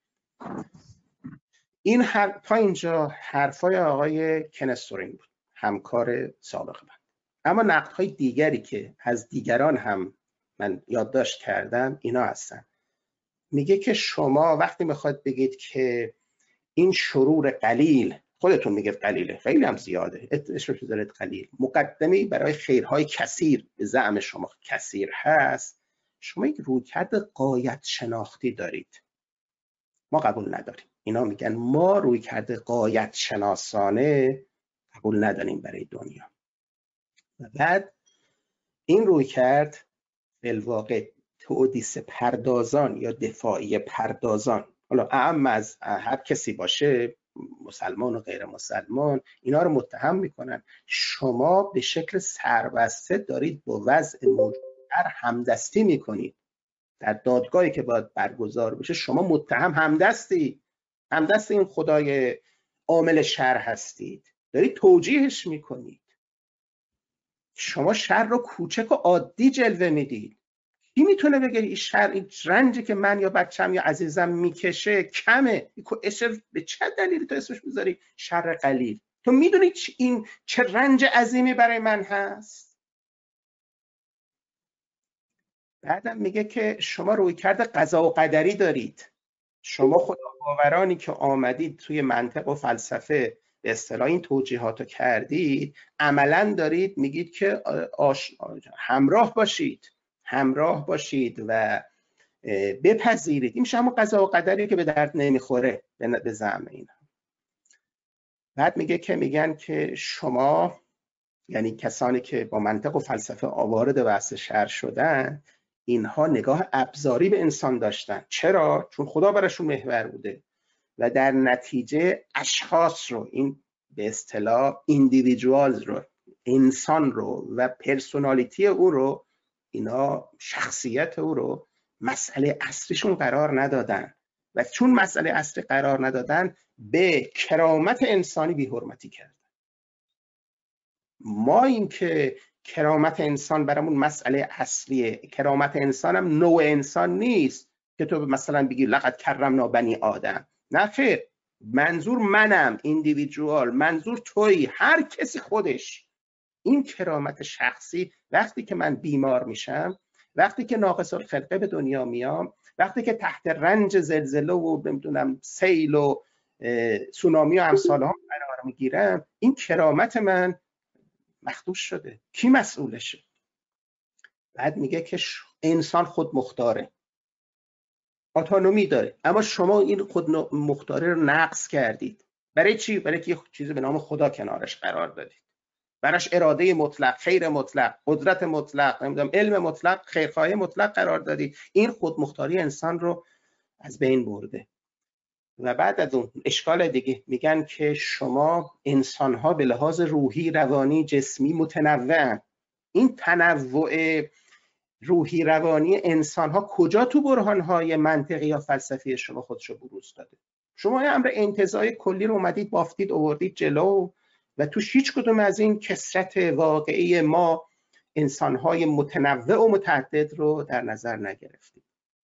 این هر تا اینجا حرفای آقای کنستورین بود، همکار سابق من. اما نقدهای دیگری که از دیگران هم من یادداشت کردم اینا هستن. میگه که شما وقتی میخواد بگید که این شرور قلیل، خودتون میگید قلیله، خیلی هم زیاده، اتشو دارید قلیل، مقدمه برای خیرهای کثیر به زعم شما کثیر هست، شما یک رویکرد غایت شناختی دارید. ما قبول نداریم. اینا میگن ما رویکرد غایت شناسانه قبول نداریم برای دنیا. و بعد این رویکرد بالواقع تئودیس پردازان یا دفاعی پردازان، حالا اعم از هر کسی باشه، مسلمان و غیر مسلمان اینا رو متهم میکنن. شما به شکل سربسته دارید با وضع موجود همدستی میکنید. در دادگاهی که باید برگزار بشه شما متهم همدستی همدست این خدای عامل شر هستید، دارید توجیهش میکنید. شما شر رو کوچک و عادی جلوه میدید. کی میتونه بگه این شر، این رنجی که من یا بچم یا عزیزم میکشه کمه؟ به چه دلیلی تو اسمش میذاری شر قلیل؟ تو میدونی این چه رنج عظیمی برای من هست؟ بعدم میگه که شما رویکرد قضا و قدری دارید. شما خداباورانی که آمدید توی منطق و فلسفه به اصطلاح این توجیهات رو کردید، عملا دارید میگید که آش... همراه باشید همراه باشید و بپذیرید. این میشه همون قضا و قدری که به درد نمیخوره به زعم اینا. بعد میگه که میگن که شما، یعنی کسانی که با منطق و فلسفه وارد بحث شر شدن، اینها نگاه ابزاری به انسان داشتن. چرا؟ چون خدا براشون محور بوده و در نتیجه اشخاص رو، این به اصطلاح ایندیویدوالز رو، انسان رو و پرسونالیتی او رو، اینا شخصیت او رو مسئله اصلیشون قرار ندادن و چون مسئله اصلی قرار ندادن به کرامت انسانی بی‌حرمتی کردن. ما این که کرامت انسان برامون مسئله اصلیه، کرامت انسان هم نوع انسان نیست که تو مثلا بگی لقد کرمنا بنی آدم. نه خیر، منظور منم، ایندیویدوال، منظور تویی، هر کسی خودش. این کرامت شخصی وقتی که من بیمار میشم، وقتی که ناقص الخلقه به دنیا میام، وقتی که تحت رنج زلزله و نمیدونم سیل و سونامی و امثال هم قرار میگیرم، این کرامت من مخدوش شده. کی مسئولشه؟ بعد میگه که انسان خود مختاره، اتونومی داره، اما شما این خود مختاره رو نقض کردید. برای چی؟ برای که چیزی به نام خدا کنارش قرار دادید، براش اراده مطلق، خیر مطلق، قدرت مطلق، نمیدونم علم مطلق، خیرخواهی مطلق قرار دادید. این خودمختاری انسان رو از بین برده. و بعد از اون اشکال دیگه میگن که شما انسان‌ها به لحاظ روحی، روانی، جسمی متنوعن. این تنوع روحی روانی انسان‌ها کجا تو برهان‌های منطقی یا فلسفی شما خودشو بروز داده؟ شما یه امر انتزاعی کلی رو اومدید بافتید آوردید جلو و تو هیچ کدوم از این کثرت واقعی ما انسان‌های متنوع و متعدد رو در نظر نگرفتید.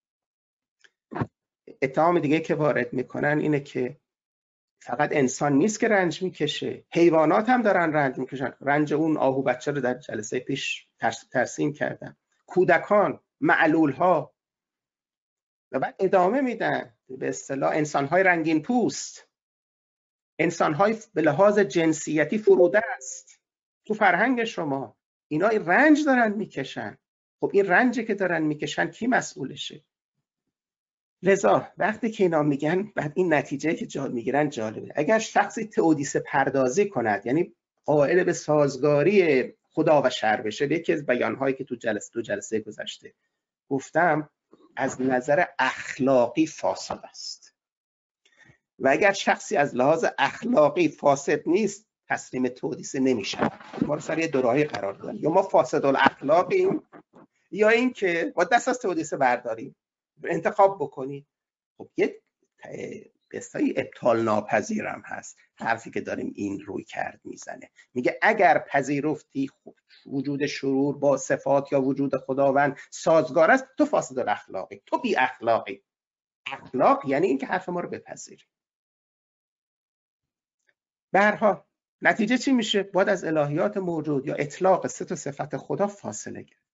اتهام دیگه که وارد میکنن اینه که فقط انسان نیست که رنج میکشه، حیوانات هم دارن رنج میکشن. رنج اون آهو بچه رو در جلسه پیش ترس، ترسیم کردن، کودکان، معلولها. و بعد ادامه میدن به اصطلاح انسانهای رنگین پوست، انسانهای به لحاظ جنسیتی فروده است تو فرهنگ شما. اینا رنج دارن میکشن. خب این رنجی که دارن میکشن کی مسئولشه؟ لذا وقتی که اینا میگن، بعد این نتیجه که جا میگیرن جالبه. اگر شخصی تئودیسه پردازی کند، یعنی قائل به سازگاری خدا و شر بشه، یکی از بیانهایی که تو جلسه دو جلسه گذشته گفتم، از نظر اخلاقی فاسد است. و اگر شخصی از لحاظ اخلاقی فاسد نیست، تسلیم تئودیسه نمیشه. ما رو سر یه دوراهی قرار دادن، یا ما فاسد الاخلاقیم یا این که ما دست از تئودیسه برداریم، انتخاب بکنید. خب یه بستایی ابطال ناپذیرم هست حرفی که داریم این روی کرد میزنه. میگه اگر پذیرفتی وجود شرور با صفات یا وجود خداوند سازگار است، تو فاسد الاخلاقی، تو بی اخلاقی. اخلاق یعنی این که حرف ما رو بپذیری. به هر حال نتیجه چی میشه؟ باید از الهیات موجود یا اطلاق سه تا صفت خدا فاصله گرفت.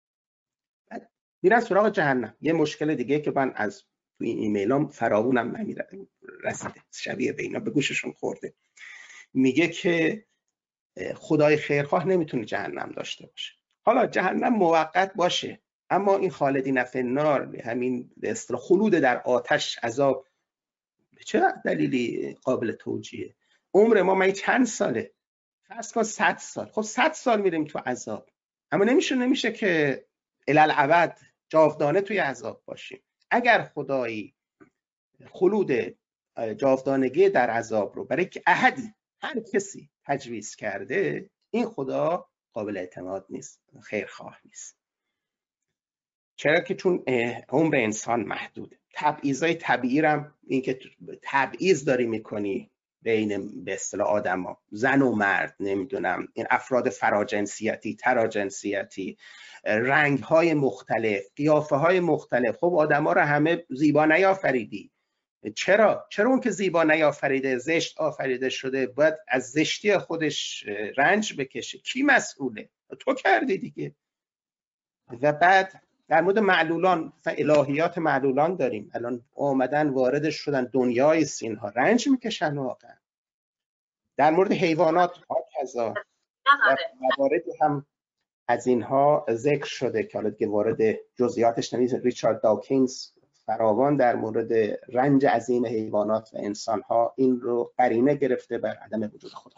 میرن سراغ جهنم. یه مشکل دیگه که من از تو این ایمیلام فراوونم نمیره رسیده، شبیه به اینا به گوششون خورده. میگه که خدای خیرخواه نمیتونه جهنم داشته باشه. حالا جهنم موقت باشه، اما این خالدین فی النار، همین به اصطلاح خلود در آتش، عذاب، به چه دلیلی قابل توجیه؟ عمر ما مگه چند ساله؟ فرض کن صد سال. خب صد سال میریم تو عذاب، اما نمیشه نمیشه که الالعبد جاودانه توی عذاب باشیم. اگر خدایی خلود جاودانگی در عذاب رو برای که احدی هر کسی تجویز کرده، این خدا قابل اعتماد نیست، خیرخواه نیست. چرا که چون عمر انسان محدوده. تبعیضای طبیعی هم این که تبعیض داری میکنی بین به اصطلاح آدما، زن و مرد، نمیدونم این افراد فراجنسیتی، تراجنسیتی، رنگ‌های مختلف، قیافه‌های مختلف. خب آدما رو همه زیبا نیافریدی. چرا؟ چرا اون که زیبا نیافریده، زشت آفریده شده، باید از زشتی خودش رنج بکشه؟ کی مسئوله؟ تو کردی دیگه. و بعد در مورد معلولان، الهیات معلولان داریم، الان آمدن وارد شدن دنیای سینها، رنج میکشن واقعا. در مورد حیوانات هکذا مواردی هم از اینها ذکر شده که حالا دیگه وارد جزئیاتش نمیشه. ریچارد داکینز فراوان در مورد رنج عظیم حیوانات و انسانها این رو قرینه گرفته بر عدم وجود خدا.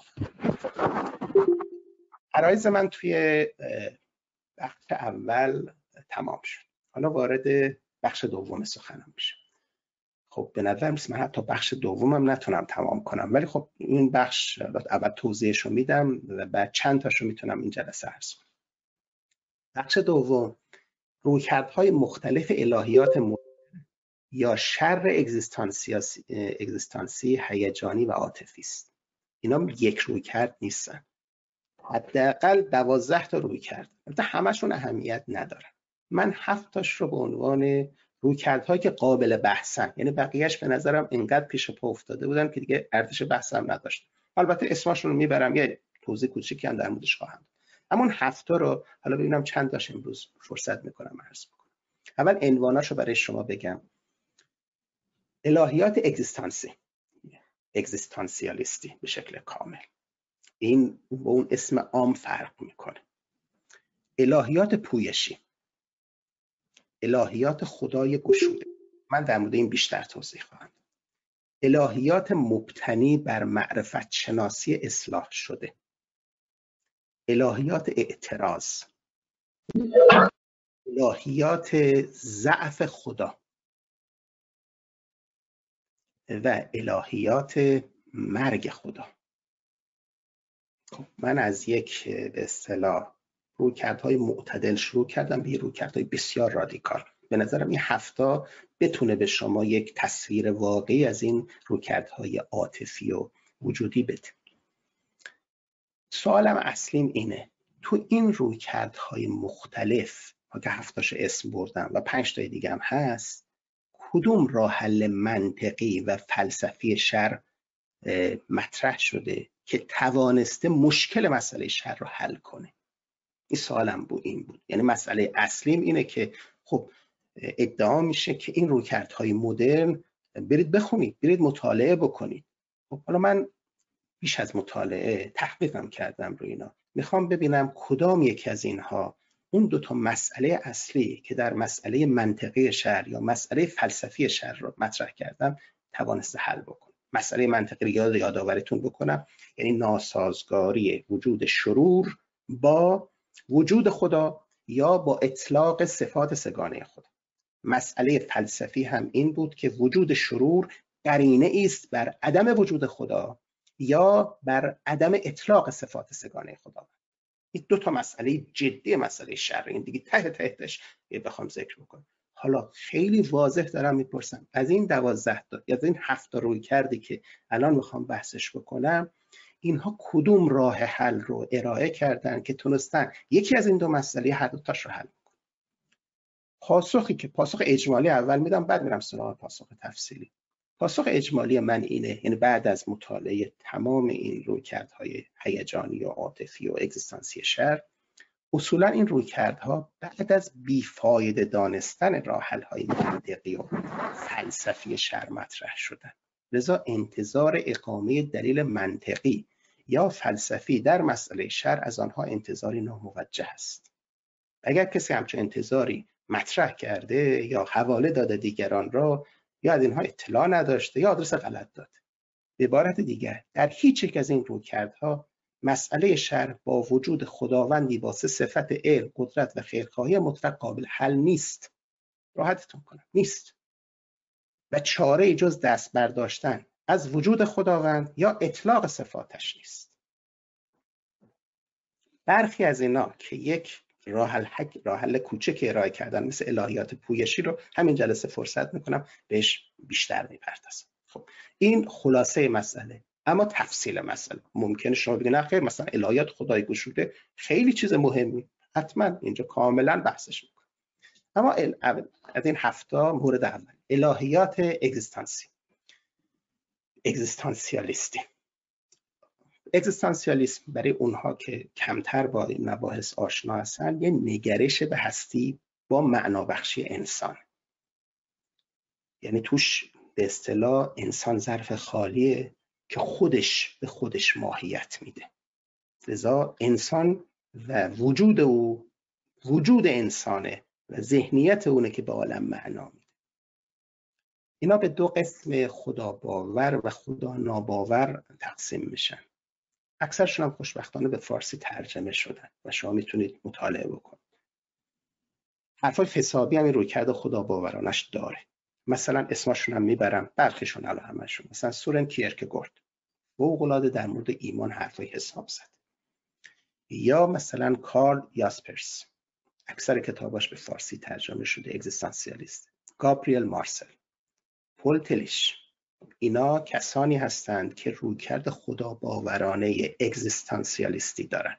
عرایض من توی بخش اول تمام شد. حالا وارد بخش دوم سخنم میشه. خب به نظر میاد من حتی بخش دومم نتونم تمام کنم، ولی خب این بخش اول توضیحشو میدم و بعد چند تاشو میتونم این جلسه عرض کنم. بخش دوم رویکردهای مختلف الهیات مدرن یا شر اگزیستانسی هیجانی و عاطفی است. اینا یک رویکرد نیستن، حداقل دوازده تا رویکرد، البته همشون اهمیت ندارن. من هفت تاش رو به عنوان رویکردهایی که قابل بحثن، یعنی بقیهش به نظرم اینقدر پیش پا افتاده بودن که دیگه ارزش بحثم نداشت. البته اسمشون رو میبرم، یه توضیح کوچیکی هم در موردش خواهم. اما اون هفت تا رو حالا ببینم چند تاش امروز فرصت میکنم عرض بکنم. اول عنواناشو برای شما بگم. الهیات اگزیستانسی، اگزیستانسیالیستی به شکل کامل. این با اون اسم عام فرق میکنه. الهیات پویشی، الهیات خدای گشوده، من در مورد این بیشتر توضیح خواهم داد. الهیات مبتنی بر معرفت شناسی اصلاح شده، الهیات اعتراض، الهیات ضعف خدا و الهیات مرگ خدا. من از یک به اصطلاح رویکردهای معتدل شروع کردم به رویکردهای بسیار رادیکال. به نظرم این هفته بتونه به شما یک تصویر واقعی از این رویکردهای عاطفی و وجودی بده. سوالم اصلیم اینه، تو این رویکردهای مختلف که هفتاش اسم بردم و پنج تای دیگه هم هست، کدوم راه حل منطقی و فلسفی شر مطرح شده که توانسته مشکل مسئله شر رو حل کنه؟ این سوالم بود، این بود. یعنی مسئله اصلیم اینه که خب ادعا میشه که این رویکردهای مدرن، برید بخونید، برید مطالعه بکنید. خب حالا من بیش از مطالعه تحقیقم کردم روی اینا، میخوام ببینم کدام یک از اینها اون دو تا مسئله اصلی که در مسئله منطقی شر یا مسئله فلسفی شر رو مطرح کردم توانسته حل بکنه. مسئله منطقی رو یاد یادآوریتون بکنم، یعنی ناسازگاری وجود شرور با وجود خدا یا با اطلاق صفات سگانه خدا. مسئله فلسفی هم این بود که وجود شرور قرینه است بر عدم وجود خدا یا بر عدم اطلاق صفات سگانه خدا. این دو تا مسئله جدی مسئله شر، این دیگه ته تهش بخوام ذکر بکنم. حالا خیلی واضح دارم میپرسم، از این دوازده تا یا از این هفت تا روی کردی که الان میخوام بحثش بکنم، اینها کدوم راه حل رو ارائه کردن که تونستن یکی از این دو مسئله هر دو تاش رو حل کنن؟ پاسخی که پاسخ اجمالی اول میدم، بعد میرم سراغ پاسخ تفصیلی. پاسخ اجمالی من اینه، یعنی بعد از مطالعه تمام این رویکردهای هیجانی و عاطفی و اگزیستانسی شر، اصولا این رویکردها بعد از بیفایده دانستن راه حل‌های منطقی و فلسفی شر مطرح شدن. لذا انتظار اقامه دلیل منطقی یا فلسفی در مسئله شر از آنها انتظاری ناموجه است. اگر کسی همچون انتظاری مطرح کرده یا حواله داده دیگران را، یا از اینها اطلاع نداشته یا آدرس غلط داده. به عبارت دیگر، در هیچ یک از این رویکردها مسئله شر با وجود خداوندی با سه صفت علم، قدرت و خیرخواهی مطلق قابل حل نیست. راحتتون کنم نیست. و چاره جز دست برداشتن از وجود خداوند یا اطلاق صفاتش نیست. برخی از اینا که یک راه حل راه حل کوچک ارائه کردن مثل الهیات پویشی رو همین جلسه فرصت میکنم بهش بیشتر میپردازم. خب این خلاصه مسئله. اما تفصیل مسئله ممکنه شما بگید نه خیر مثلا الهیات خدای گشوده خیلی چیز مهمی، حتما اینجا کاملا بحثش میکنم. اما از این هفته مورد اول الهیات اگزیستانسی اگزیستانسیالیستی. اگزیستانسیالیسم برای اونها که کمتر با این مباحث آشنا هستن یه نگرش به هستی با معنا-بخشی انسان، یعنی توش به اصطلاح انسان ظرف خالیه که خودش به خودش ماهیت میده، لذا انسان و وجود او وجود انسانه و ذهنیت اونه که به عالم معنا میده. اینا به دو قسم خدا باور و خدا ناباور تقسیم میشن. اکثرشون هم خوشبختانه به فارسی ترجمه شدن و شما میتونید مطالعه بکنید. حرفای فسابی هم این رویکرد خدا باورانش داره. مثلا اسمشون هم میبرم، برخیشون الان همشون، مثلا سورن کیرکگورد فوق‌العاده در مورد ایمان حرفای حساب زد. یا مثلا کارل یاسپرس، اکثر کتاباش به فارسی ترجمه شده، اگزیستانسیالیست. گابریل مارسل، پول تلیش، اینا کسانی هستند که رویکرد خدا باورانه اگزیستانسیالیستی دارن.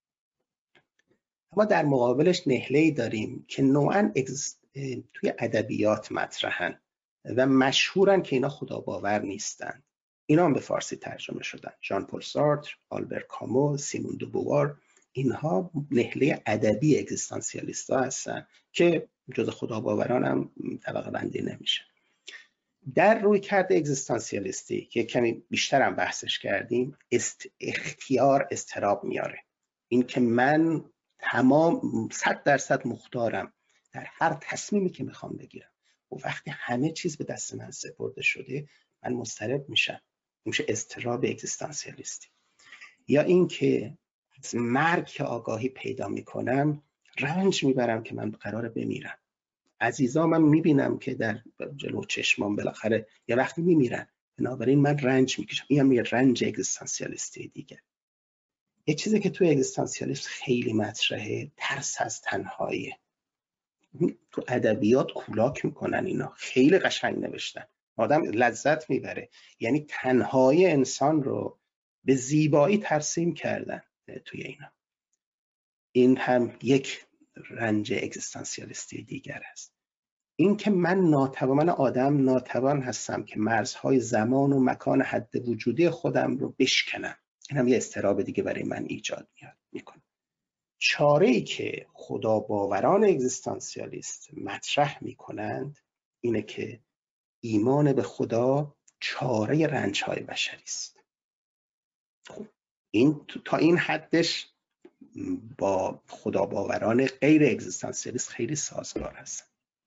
اما در مقابلش نهله‌ای داریم که نوعاً توی ادبیات مطرحن و مشهورن که اینا خدا باور نیستن. اینا هم به فارسی ترجمه شدن. ژان پل سارتر، آلبر کامو، سیمون دو بووار، اینها نهله ادبی اگزیستانسیالیستا هستن که جز خدا باوران هم طبقه بندی نمیشه. در رویکرد اگزیستانسیالیستی که کمی بیشتر هم بحثش کردیم، است اختیار اضطراب میاره. این که من تمام صد درصد مختارم در هر تصمیمی که میخوام بگیرم و وقتی همه چیز به دست من سپرده شده من مضطرب میشم، میشه اضطراب اگزیستانسیالیستی. یا این که از مرگ که آگاهی پیدا میکنم رنج میبرم که من قراره بمیرم. عزیزامم میبینم که در جلو چشمام بالاخره یه وقتی میمیرن، بنابراین من رنج میکشم. این هم یه رنج اگزیستانسیالیستی دیگه. یه چیزی که توی اگزیستانسیالیسم خیلی مطرحه، ترس از تنهایی. تو ادبیات کولاک میکنن اینا، خیلی قشنگ نوشتن، آدم لذت میبره. یعنی تنهایی انسان رو به زیبایی ترسیم کردن توی اینا. این هم یک رنج اگزیستانسیالیستی دیگر است. این که من ناتوان، من آدم ناتوان هستم که مرزهای زمان و مکان حد وجودی خودم رو بشکنم. این هم یه اضطراب دیگه برای من ایجاد میکنه. چاره‌ای که خدا باوران اگزیستانسیالیست مطرح میکنند اینه که ایمان به خدا چاره رنج‌های بشری است. خب این تا این حدش با خدا باوران غیر اگزیستانسیالیست خیلی سازگار هستن.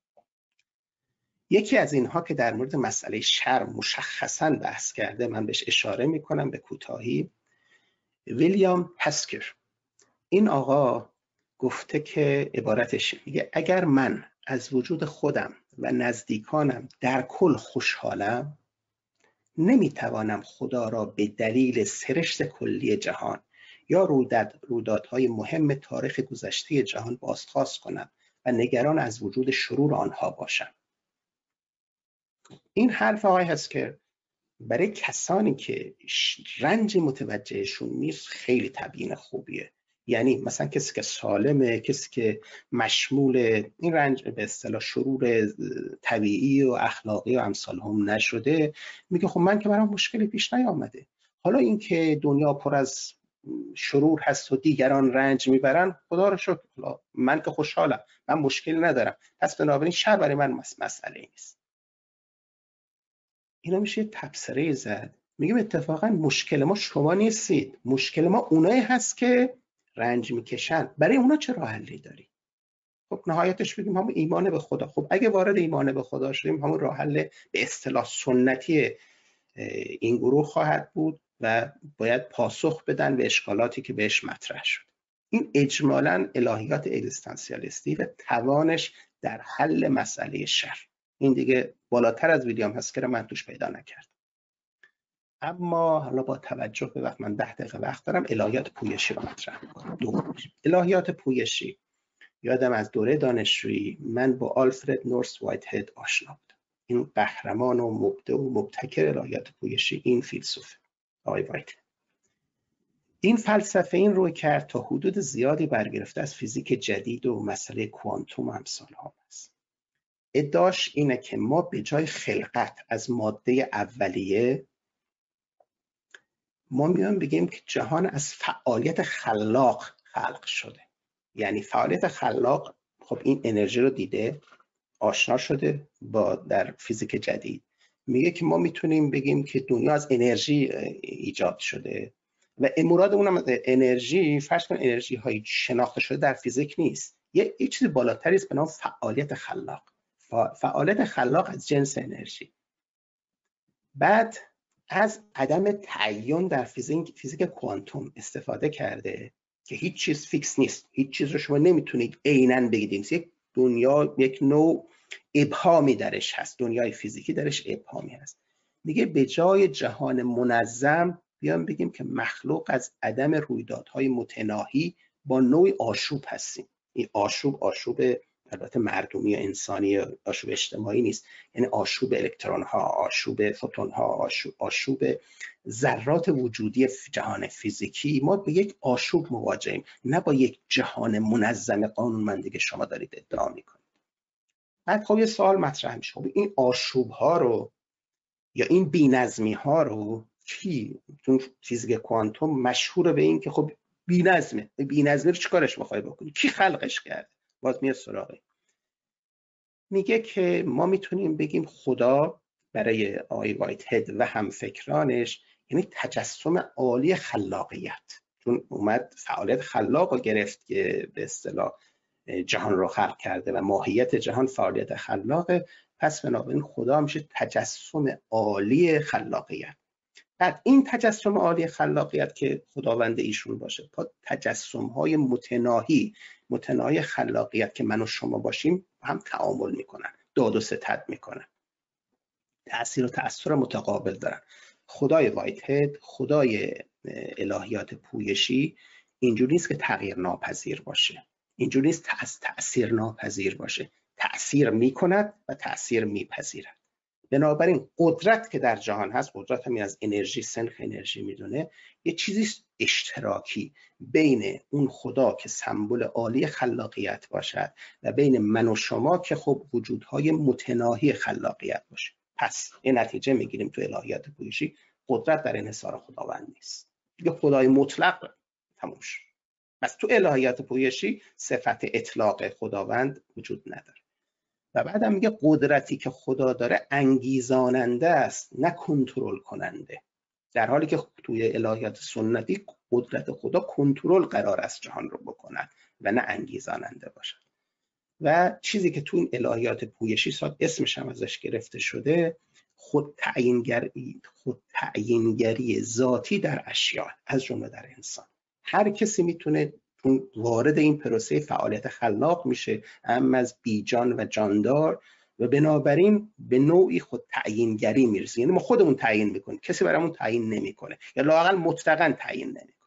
یکی از اینها که در مورد مسئله شر مشخصاً بحث کرده، من بهش اشاره میکنم به کوتاهی، ویلیام پسکر. این آقا گفته که عبارتش میگه اگر من از وجود خودم و نزدیکانم در کل خوشحالم، نمیتوانم خدا را به دلیل سرشت کلی جهان یا رویداد رویدادهای مهم تاریخ گذشته جهان بازخواست کنم و نگران از وجود شرور آنها باشم. این حرف آقای هست که برای کسانی که رنج متوجهشون نیست خیلی تبیین خوبیه. یعنی مثلا کسی که سالمه، کسی که مشمول این رنج به اصطلاح شرور طبیعی و اخلاقی و امثال هم نشده، میگه خب من که برام مشکلی پیش نیامده. حالا این که دنیا پر از شرور هست و دیگران رنج میبرن، خدا رو شکر، من که خوشحالم، من مشکلی ندارم، پس بنابراین شر برای من مسئله نیست. اینا میشه تبصره زد. میگم اتفاقا مشکل ما شما نیستید، مشکل ما اونایی هست که رنج میکشن. برای اونا چه راه حلی داری؟ خب نهایتش بگیم همون ایمان به خدا. خب اگه وارد ایمان به خدا شدیم، همون راه حل به اصطلاح سنتی این گروه خواهد بود و باید پاسخ بدن به اشکالاتی که بهش مطرح شد. این اجمالاً الهیات اگزیستانسیالیستی و توانش در حل مسئله شر. این دیگه بالاتر از ویلیام هسکر من توش پیدا نکرد. اما حالا با توجه به وقت، من ده دقیقه وقت دارم، الهیات پویشی رو مطرح میکنم. دومیش الهیات پویشی. یادم از دوره دانشجویی من با آلفرد نورس وایت هد آشنا بودم. این قهرمان و مبدع و مبتکر الهیات پویشی، این فیلسوف آقای وایت هد. این فلسفه این روی کرد تا حدود زیادی برگرفته از فیزیک جدید و مسئله کوانتوم و امثال ها است. ادعاش اینه که ما به جای خلقت از ماده اولیه، ما میان بگیم که جهان از فعالیت خلاق خلق شده. یعنی فعالیت خلاق، خب این انرژی رو دیده، آشنا شده با در فیزیک جدید، میگه که ما میتونیم بگیم که دنیا از انرژی ایجاد شده و مرادمون هم انرژی، فرض کن انرژی های شناخته شده در فیزیک نیست، یه چیزی بالاتری است به نام فعالیت خلاق. فعالیت خلاق از جنس انرژی. بعد از عدم تعین در فیزیک فیزیک کوانتوم استفاده کرده که هیچ چیز فیکس نیست، هیچ چیز رو شما نمیتونید عیناً بگید، یک دنیا یک نوع ابهامی درش هست، دنیای فیزیکی درش ابهامی هست. میگه به جای جهان منظم بیام بگیم که مخلوق از عدم رویدادهای متناهی با نوع آشوب هستیم. این آشوب آشوب البته مردمی یا انسانی، آشوب اجتماعی نیست، یعنی آشوب الکترون ها، آشوب فوتون ها، آشوب, آشوب ذرات وجودی جهان فیزیکی. ما به یک آشوب مواجهیم، نه با یک جهان منظم قانونمندی که شما دارید ادعا میکنید. بعد خب یه سوال مطرح میشه، خب این آشوب ها رو یا این بی‌نظمی ها رو کی تو فیزیک کوانتوم مشهور به این که خب بی‌نظمه، بی‌نظمی رو چیکارش می‌خوای بکنی؟ کی خلقش کرده؟ باز میاد سراغه. میگه که ما میتونیم بگیم خدا برای آقای وایت هد و همفکرانش یعنی تجسم عالی خلاقیت، چون اومد فعالیت خلاق رو گرفت که به اصطلاح جهان رو خلق کرده و ماهیت جهان فعالیت خلاقه، پس بنابراین خدا میشه تجسم عالی خلاقیت. بعد این تجسم عالی خلاقیت که خداوند ایشون باشه، با تجسم های متناهی متناهی خلاقیت که من و شما باشیم هم تعامل میکنن، داد و ستد میکنن، تأثیر و تأثیر متقابل دارن. خدای وایت هد، خدای الهیات پویشی، اینجوری نیست که تغییر ناپذیر باشه، اینجوری نیست از تأثیر ناپذیر باشه، تأثیر میکند و تأثیر میپذیرد. بنابراین قدرت که در جهان هست، قدرت همی از انرژی، سنخ انرژی میدونه، یه چیزی اشتراکی بین اون خدا که سمبل عالی خلاقیت باشد و بین من و شما که خب وجودهای متناهی خلاقیت باشه. پس این نتیجه میگیریم تو الهیات پویشی قدرت در انحصار خداوند نیست، دیگه خدای مطلق تموم شد. پس تو الهیات پویشی صفت اطلاق خداوند وجود نداره. و بعدم میگه قدرتی که خدا داره انگیزاننده است، نه کنترل کننده، در حالی که توی الهیات سنتی قدرت خدا کنترل قرار است جهان رو بکند و نه انگیزاننده باشد. و چیزی که تو این الهیات پویشی ساد اسمش هم ازش گرفته شده، خود تعیینگری، خود تعیینگری ذاتی در اشیاء، از جمله در انسان. هر کسی میتونه وارد این پروسه فعالیت خلاق میشه، هم از بیجان و جاندار، و بنابراین به نوعی خود تعیینگری میرسه. یعنی ما خودمون تعیین میکنیم، کسی برامون تعیین نمیکنه یا لااقل مطلقاً تعیین نمیکنه.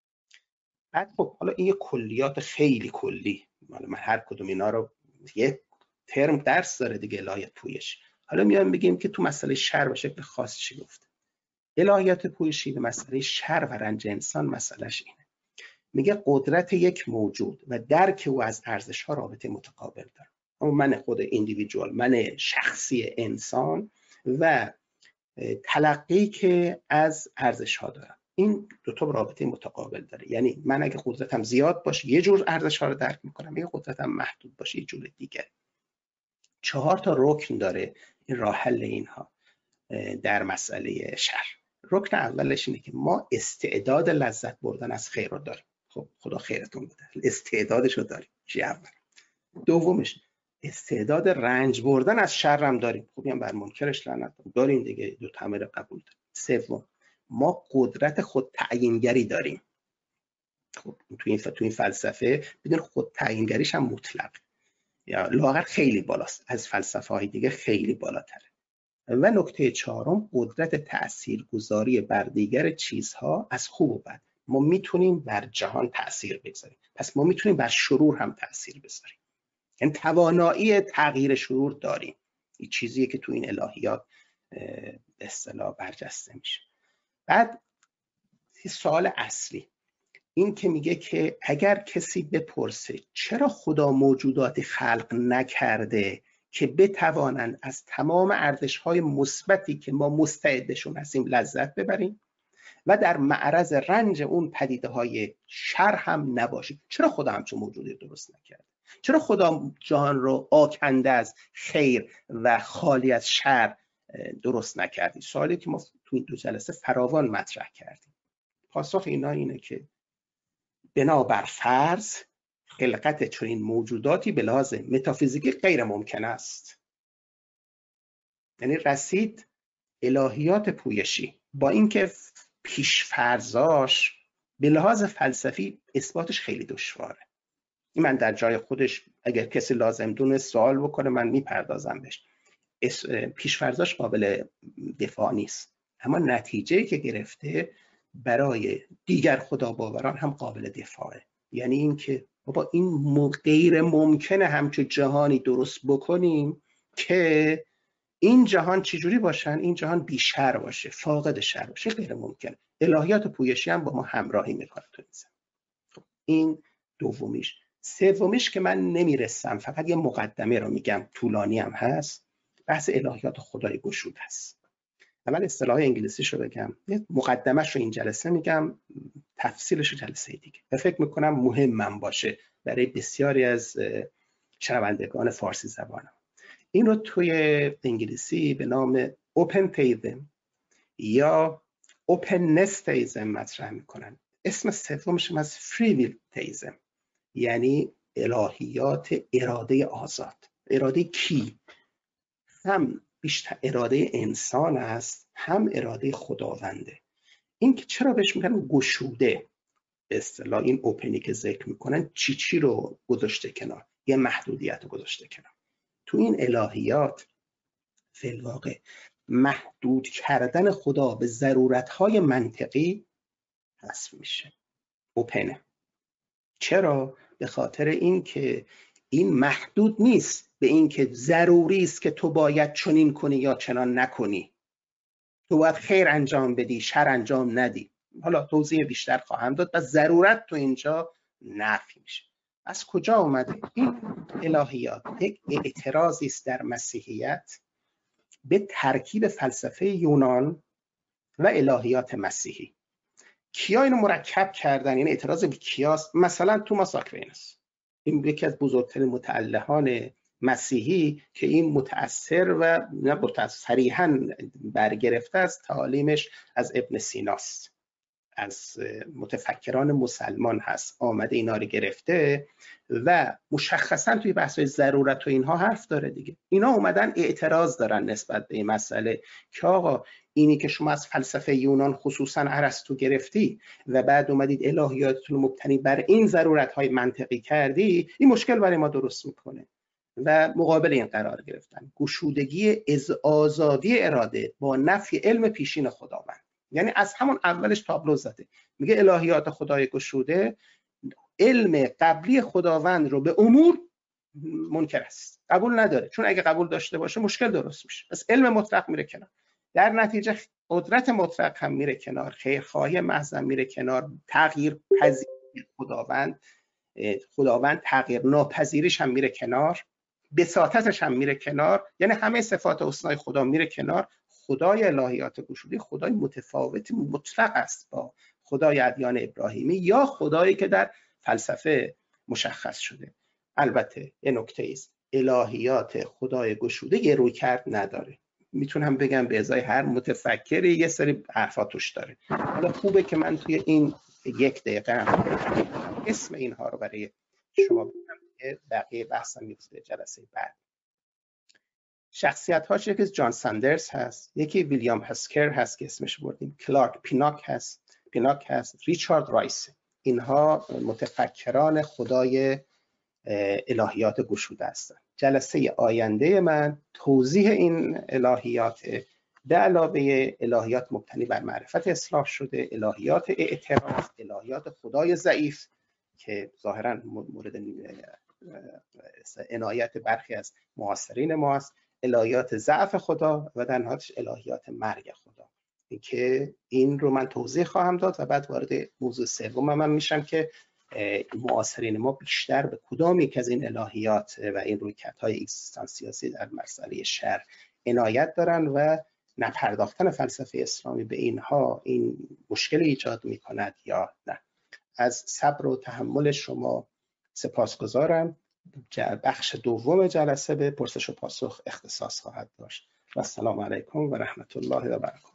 بعد خب حالا این کلیات خیلی کلی، من هر کدوم اینا رو یه ترم درس داره دیگه الهیات پویشی. حالا میایم بگیم که تو مسئله شر به شکل خاص چی گفته. الهیات پویشی به مسئله شر و رنج انسان مسئلهش اینه، میگه قدرت یک موجود و درک او از ارزش ها رابطه متقابل داره. اما من خود ایندیویدوال، من شخصی انسان و تلقی که از ارزش ها دارم، این دو تا رابطه متقابل داره. یعنی من اگه قدرتم زیاد باشه یه جور ارزش ها رو درک میکنم، اگه قدرتم محدود باشه یه جور دیگه. چهار تا رکن داره این راه حل اینها در مسئله شر. رکن اولش اینه که ما استعداد لذت بردن از خیر رو داریم. خب خدا خیرتون بده، استعدادش رو داریم. چی اول؟ دومش استعداد رنج بردن از شر هم داریم. خب هم بر منکرش لعنت داریم دیگه، دو تا امر قبول داریم. سوم، ما قدرت خود تعیینگری داریم. خب تو این تو این فلسفه بدون خود تعیینگریش هم مطلق یا لااقل خیلی بالاست، از فلسفه های دیگه خیلی بالاتره. و نکته چهارم قدرت تاثیرگذاری بر دیگر چیزها از خوب و بد. ما میتونیم بر جهان تاثیر بگذاریم، پس ما میتونیم بر شرور هم تاثیر بذاریم، یعنی توانایی تغییر شرور داریم. این چیزیه که تو این الهیات به اصطلاح برجسته میشه. بعد سوال اصلی این که میگه که اگر کسی بپرسه چرا خدا موجوداتی خلق نکرده که بتوانند از تمام ارزش‌های مثبتی که ما مستعدشون هستیم لذت ببریم و در معرض رنج اون پدیده‌های شر هم نباشیم، چرا خدا همچون موجودی درست نکرده؟ چرا خدا جهان رو آکنده از خیر و خالی از شر درست نکردی؟ سوالی که ما تو این دو جلسه فراوان مطرح کردیم. پاسخ اینا اینه که بنابر فرض خلقت چنین موجوداتی به لحاظ متافیزیکی غیر ممکن است. یعنی رسید الهیات پویشی با اینکه پیش فرضاش به لحاظ فلسفی اثباتش خیلی دشواره. این من در جای خودش اگر کسی لازم دونه سوال بکنه من میپردازم بهش. پیش فرضاش قابل دفاع نیست، اما نتیجه که گرفته برای دیگر خدا باوران هم قابل دفاعه. یعنی این که بابا این غیر ممکنه همچون جهانی درست بکنیم که این جهان چجوری باشن؟ این جهان بی شر باشه، فاقد شر باشه، غیر ممکنه. الهیات پویشی هم با ما همراهی میکنه تو این. این دومیش. سومیش که من نمیرسم، فقط یه مقدمه رو میگم، طولانی هم هست، بحث الهیات خدای گشود هست. اول اصطلاح انگلیسیشو بگم، یه مقدمه‌شو این جلسه میگم، تفصیلش جلسه دیگه. و فکر میکنم مهمم باشه برای بسیاری از شنوندگان فارسی زبانم. این رو توی انگلیسی به نام اوپن تیزم یا اوپننس تیزم مطرح میکنن. اسم سومش هم از فری ویل تیزم، یعنی الهیات اراده آزاد. اراده کی؟ هم بیشتر اراده انسان است، هم اراده خداونده. این که چرا بهش میگن گشوده، به اصطلاح این اوپنی که ذکر میکنن چی چی رو گذاشته کنار، یه محدودیت رو گذاشته کنار. تو این الهیات فی الواقع محدود کردن خدا به ضرورتهای منطقی حذف میشه، اوپنه. چرا؟ به خاطر این که این محدود نیست به این که ضروری است که تو باید چنین کنی یا چنان نکنی، تو باید خیر انجام بدی شر انجام ندی. حالا توضیح بیشتر خواهم داد. و ضرورت تو اینجا نفی میشه. از کجا اومده این الهیات؟ یک اعتراضی است در مسیحیت به ترکیب فلسفه یونان و الهیات مسیحی. کیا اینو مرکب کردن؟ این اعتراض به کیاست؟ مثلا توماس آکوینوس، این یکی از بزرگترین متألهان مسیحی که این متأثر و نه صریحاً برگرفته از تعالیمش از ابن سیناست، از متفکران مسلمان هست، آمده اینا رو گرفته و مشخصاً توی بحث‌های ضرورت و اینها حرف داره دیگه. اینا اومدن اعتراض دارن نسبت به این مسئله که آقا اینی که شما از فلسفه یونان خصوصاً ارسطو گرفتی و بعد اومدید الهیاتتون مبتنی بر این ضرورت‌های منطقی کردی، این مشکل برای ما درست میکنه و مقابل این قرار گرفتن. گشودگی از آزادی اراده با نفی علم پیشین خداوند. یعنی از همون اولش تابلو زده، میگه الهیات خدای گشوده علم قبلی خداوند رو به امور منکر است، قبول نداره، چون اگه قبول داشته باشه مشکل درست میشه. پس علم مطلق میره کنار، در نتیجه قدرت مطلق هم میره کنار، خیرخواهی محض هم میره کنار، تغییر پذیری خداوند خداوند تغییر ناپذیریش هم میره کنار، بساطتش هم میره کنار. یعنی همه صفات حسنای خدا میره کنار. خدای الهیات گشوده خدای متفاوت مطلق است با خدای ادیان ابراهیمی یا خدایی که در فلسفه مشخص شده. البته یه نکته است، الهیات خدای گشوده یه رویکرد نداره. میتونم بگم به ازای هر متفکری یه سری حرفا توش داره. حالا خوبه که من توی این یک دقیقه هم اسم اینها رو برای شما بگم، بقیه بحثم میفته جلسه بعد. شخصیت هاش یکی جان ساندرز هست، یکی ویلیام هسکر هست که اسمش بردیم، کلارک پیناک هست پیناک هست ریچارد رایس. اینها متفکران خدای الهیات گشوده هستند. جلسه آینده من توضیح این الهیات به علاوه الهیات مبتنی بر معرفت اصلاح شده، الهیات اعتراف، الهیات خدای ضعیف که ظاهرا مورد عنایت برخی از معاصرین ما است، الهیات ضعف خدا و در نهایتش الهیات مرگ خدا. که این رو من توضیح خواهم داد و بعد وارد موضوع سوم من میشم که معاصرین ما بیشتر به کدام یک از این الهیات و این رویکردهای اگزیستانسیالی در مسئله شر عنایت دارن و نپرداختن فلسفه اسلامی به اینها این مشکل ایجاد میکند یا نه. از صبر و تحمل شما سپاسگزارم. بخش دوم جلسه به پرسش و پاسخ اختصاص خواهد داشت و السلام علیکم و رحمت الله و برکاته.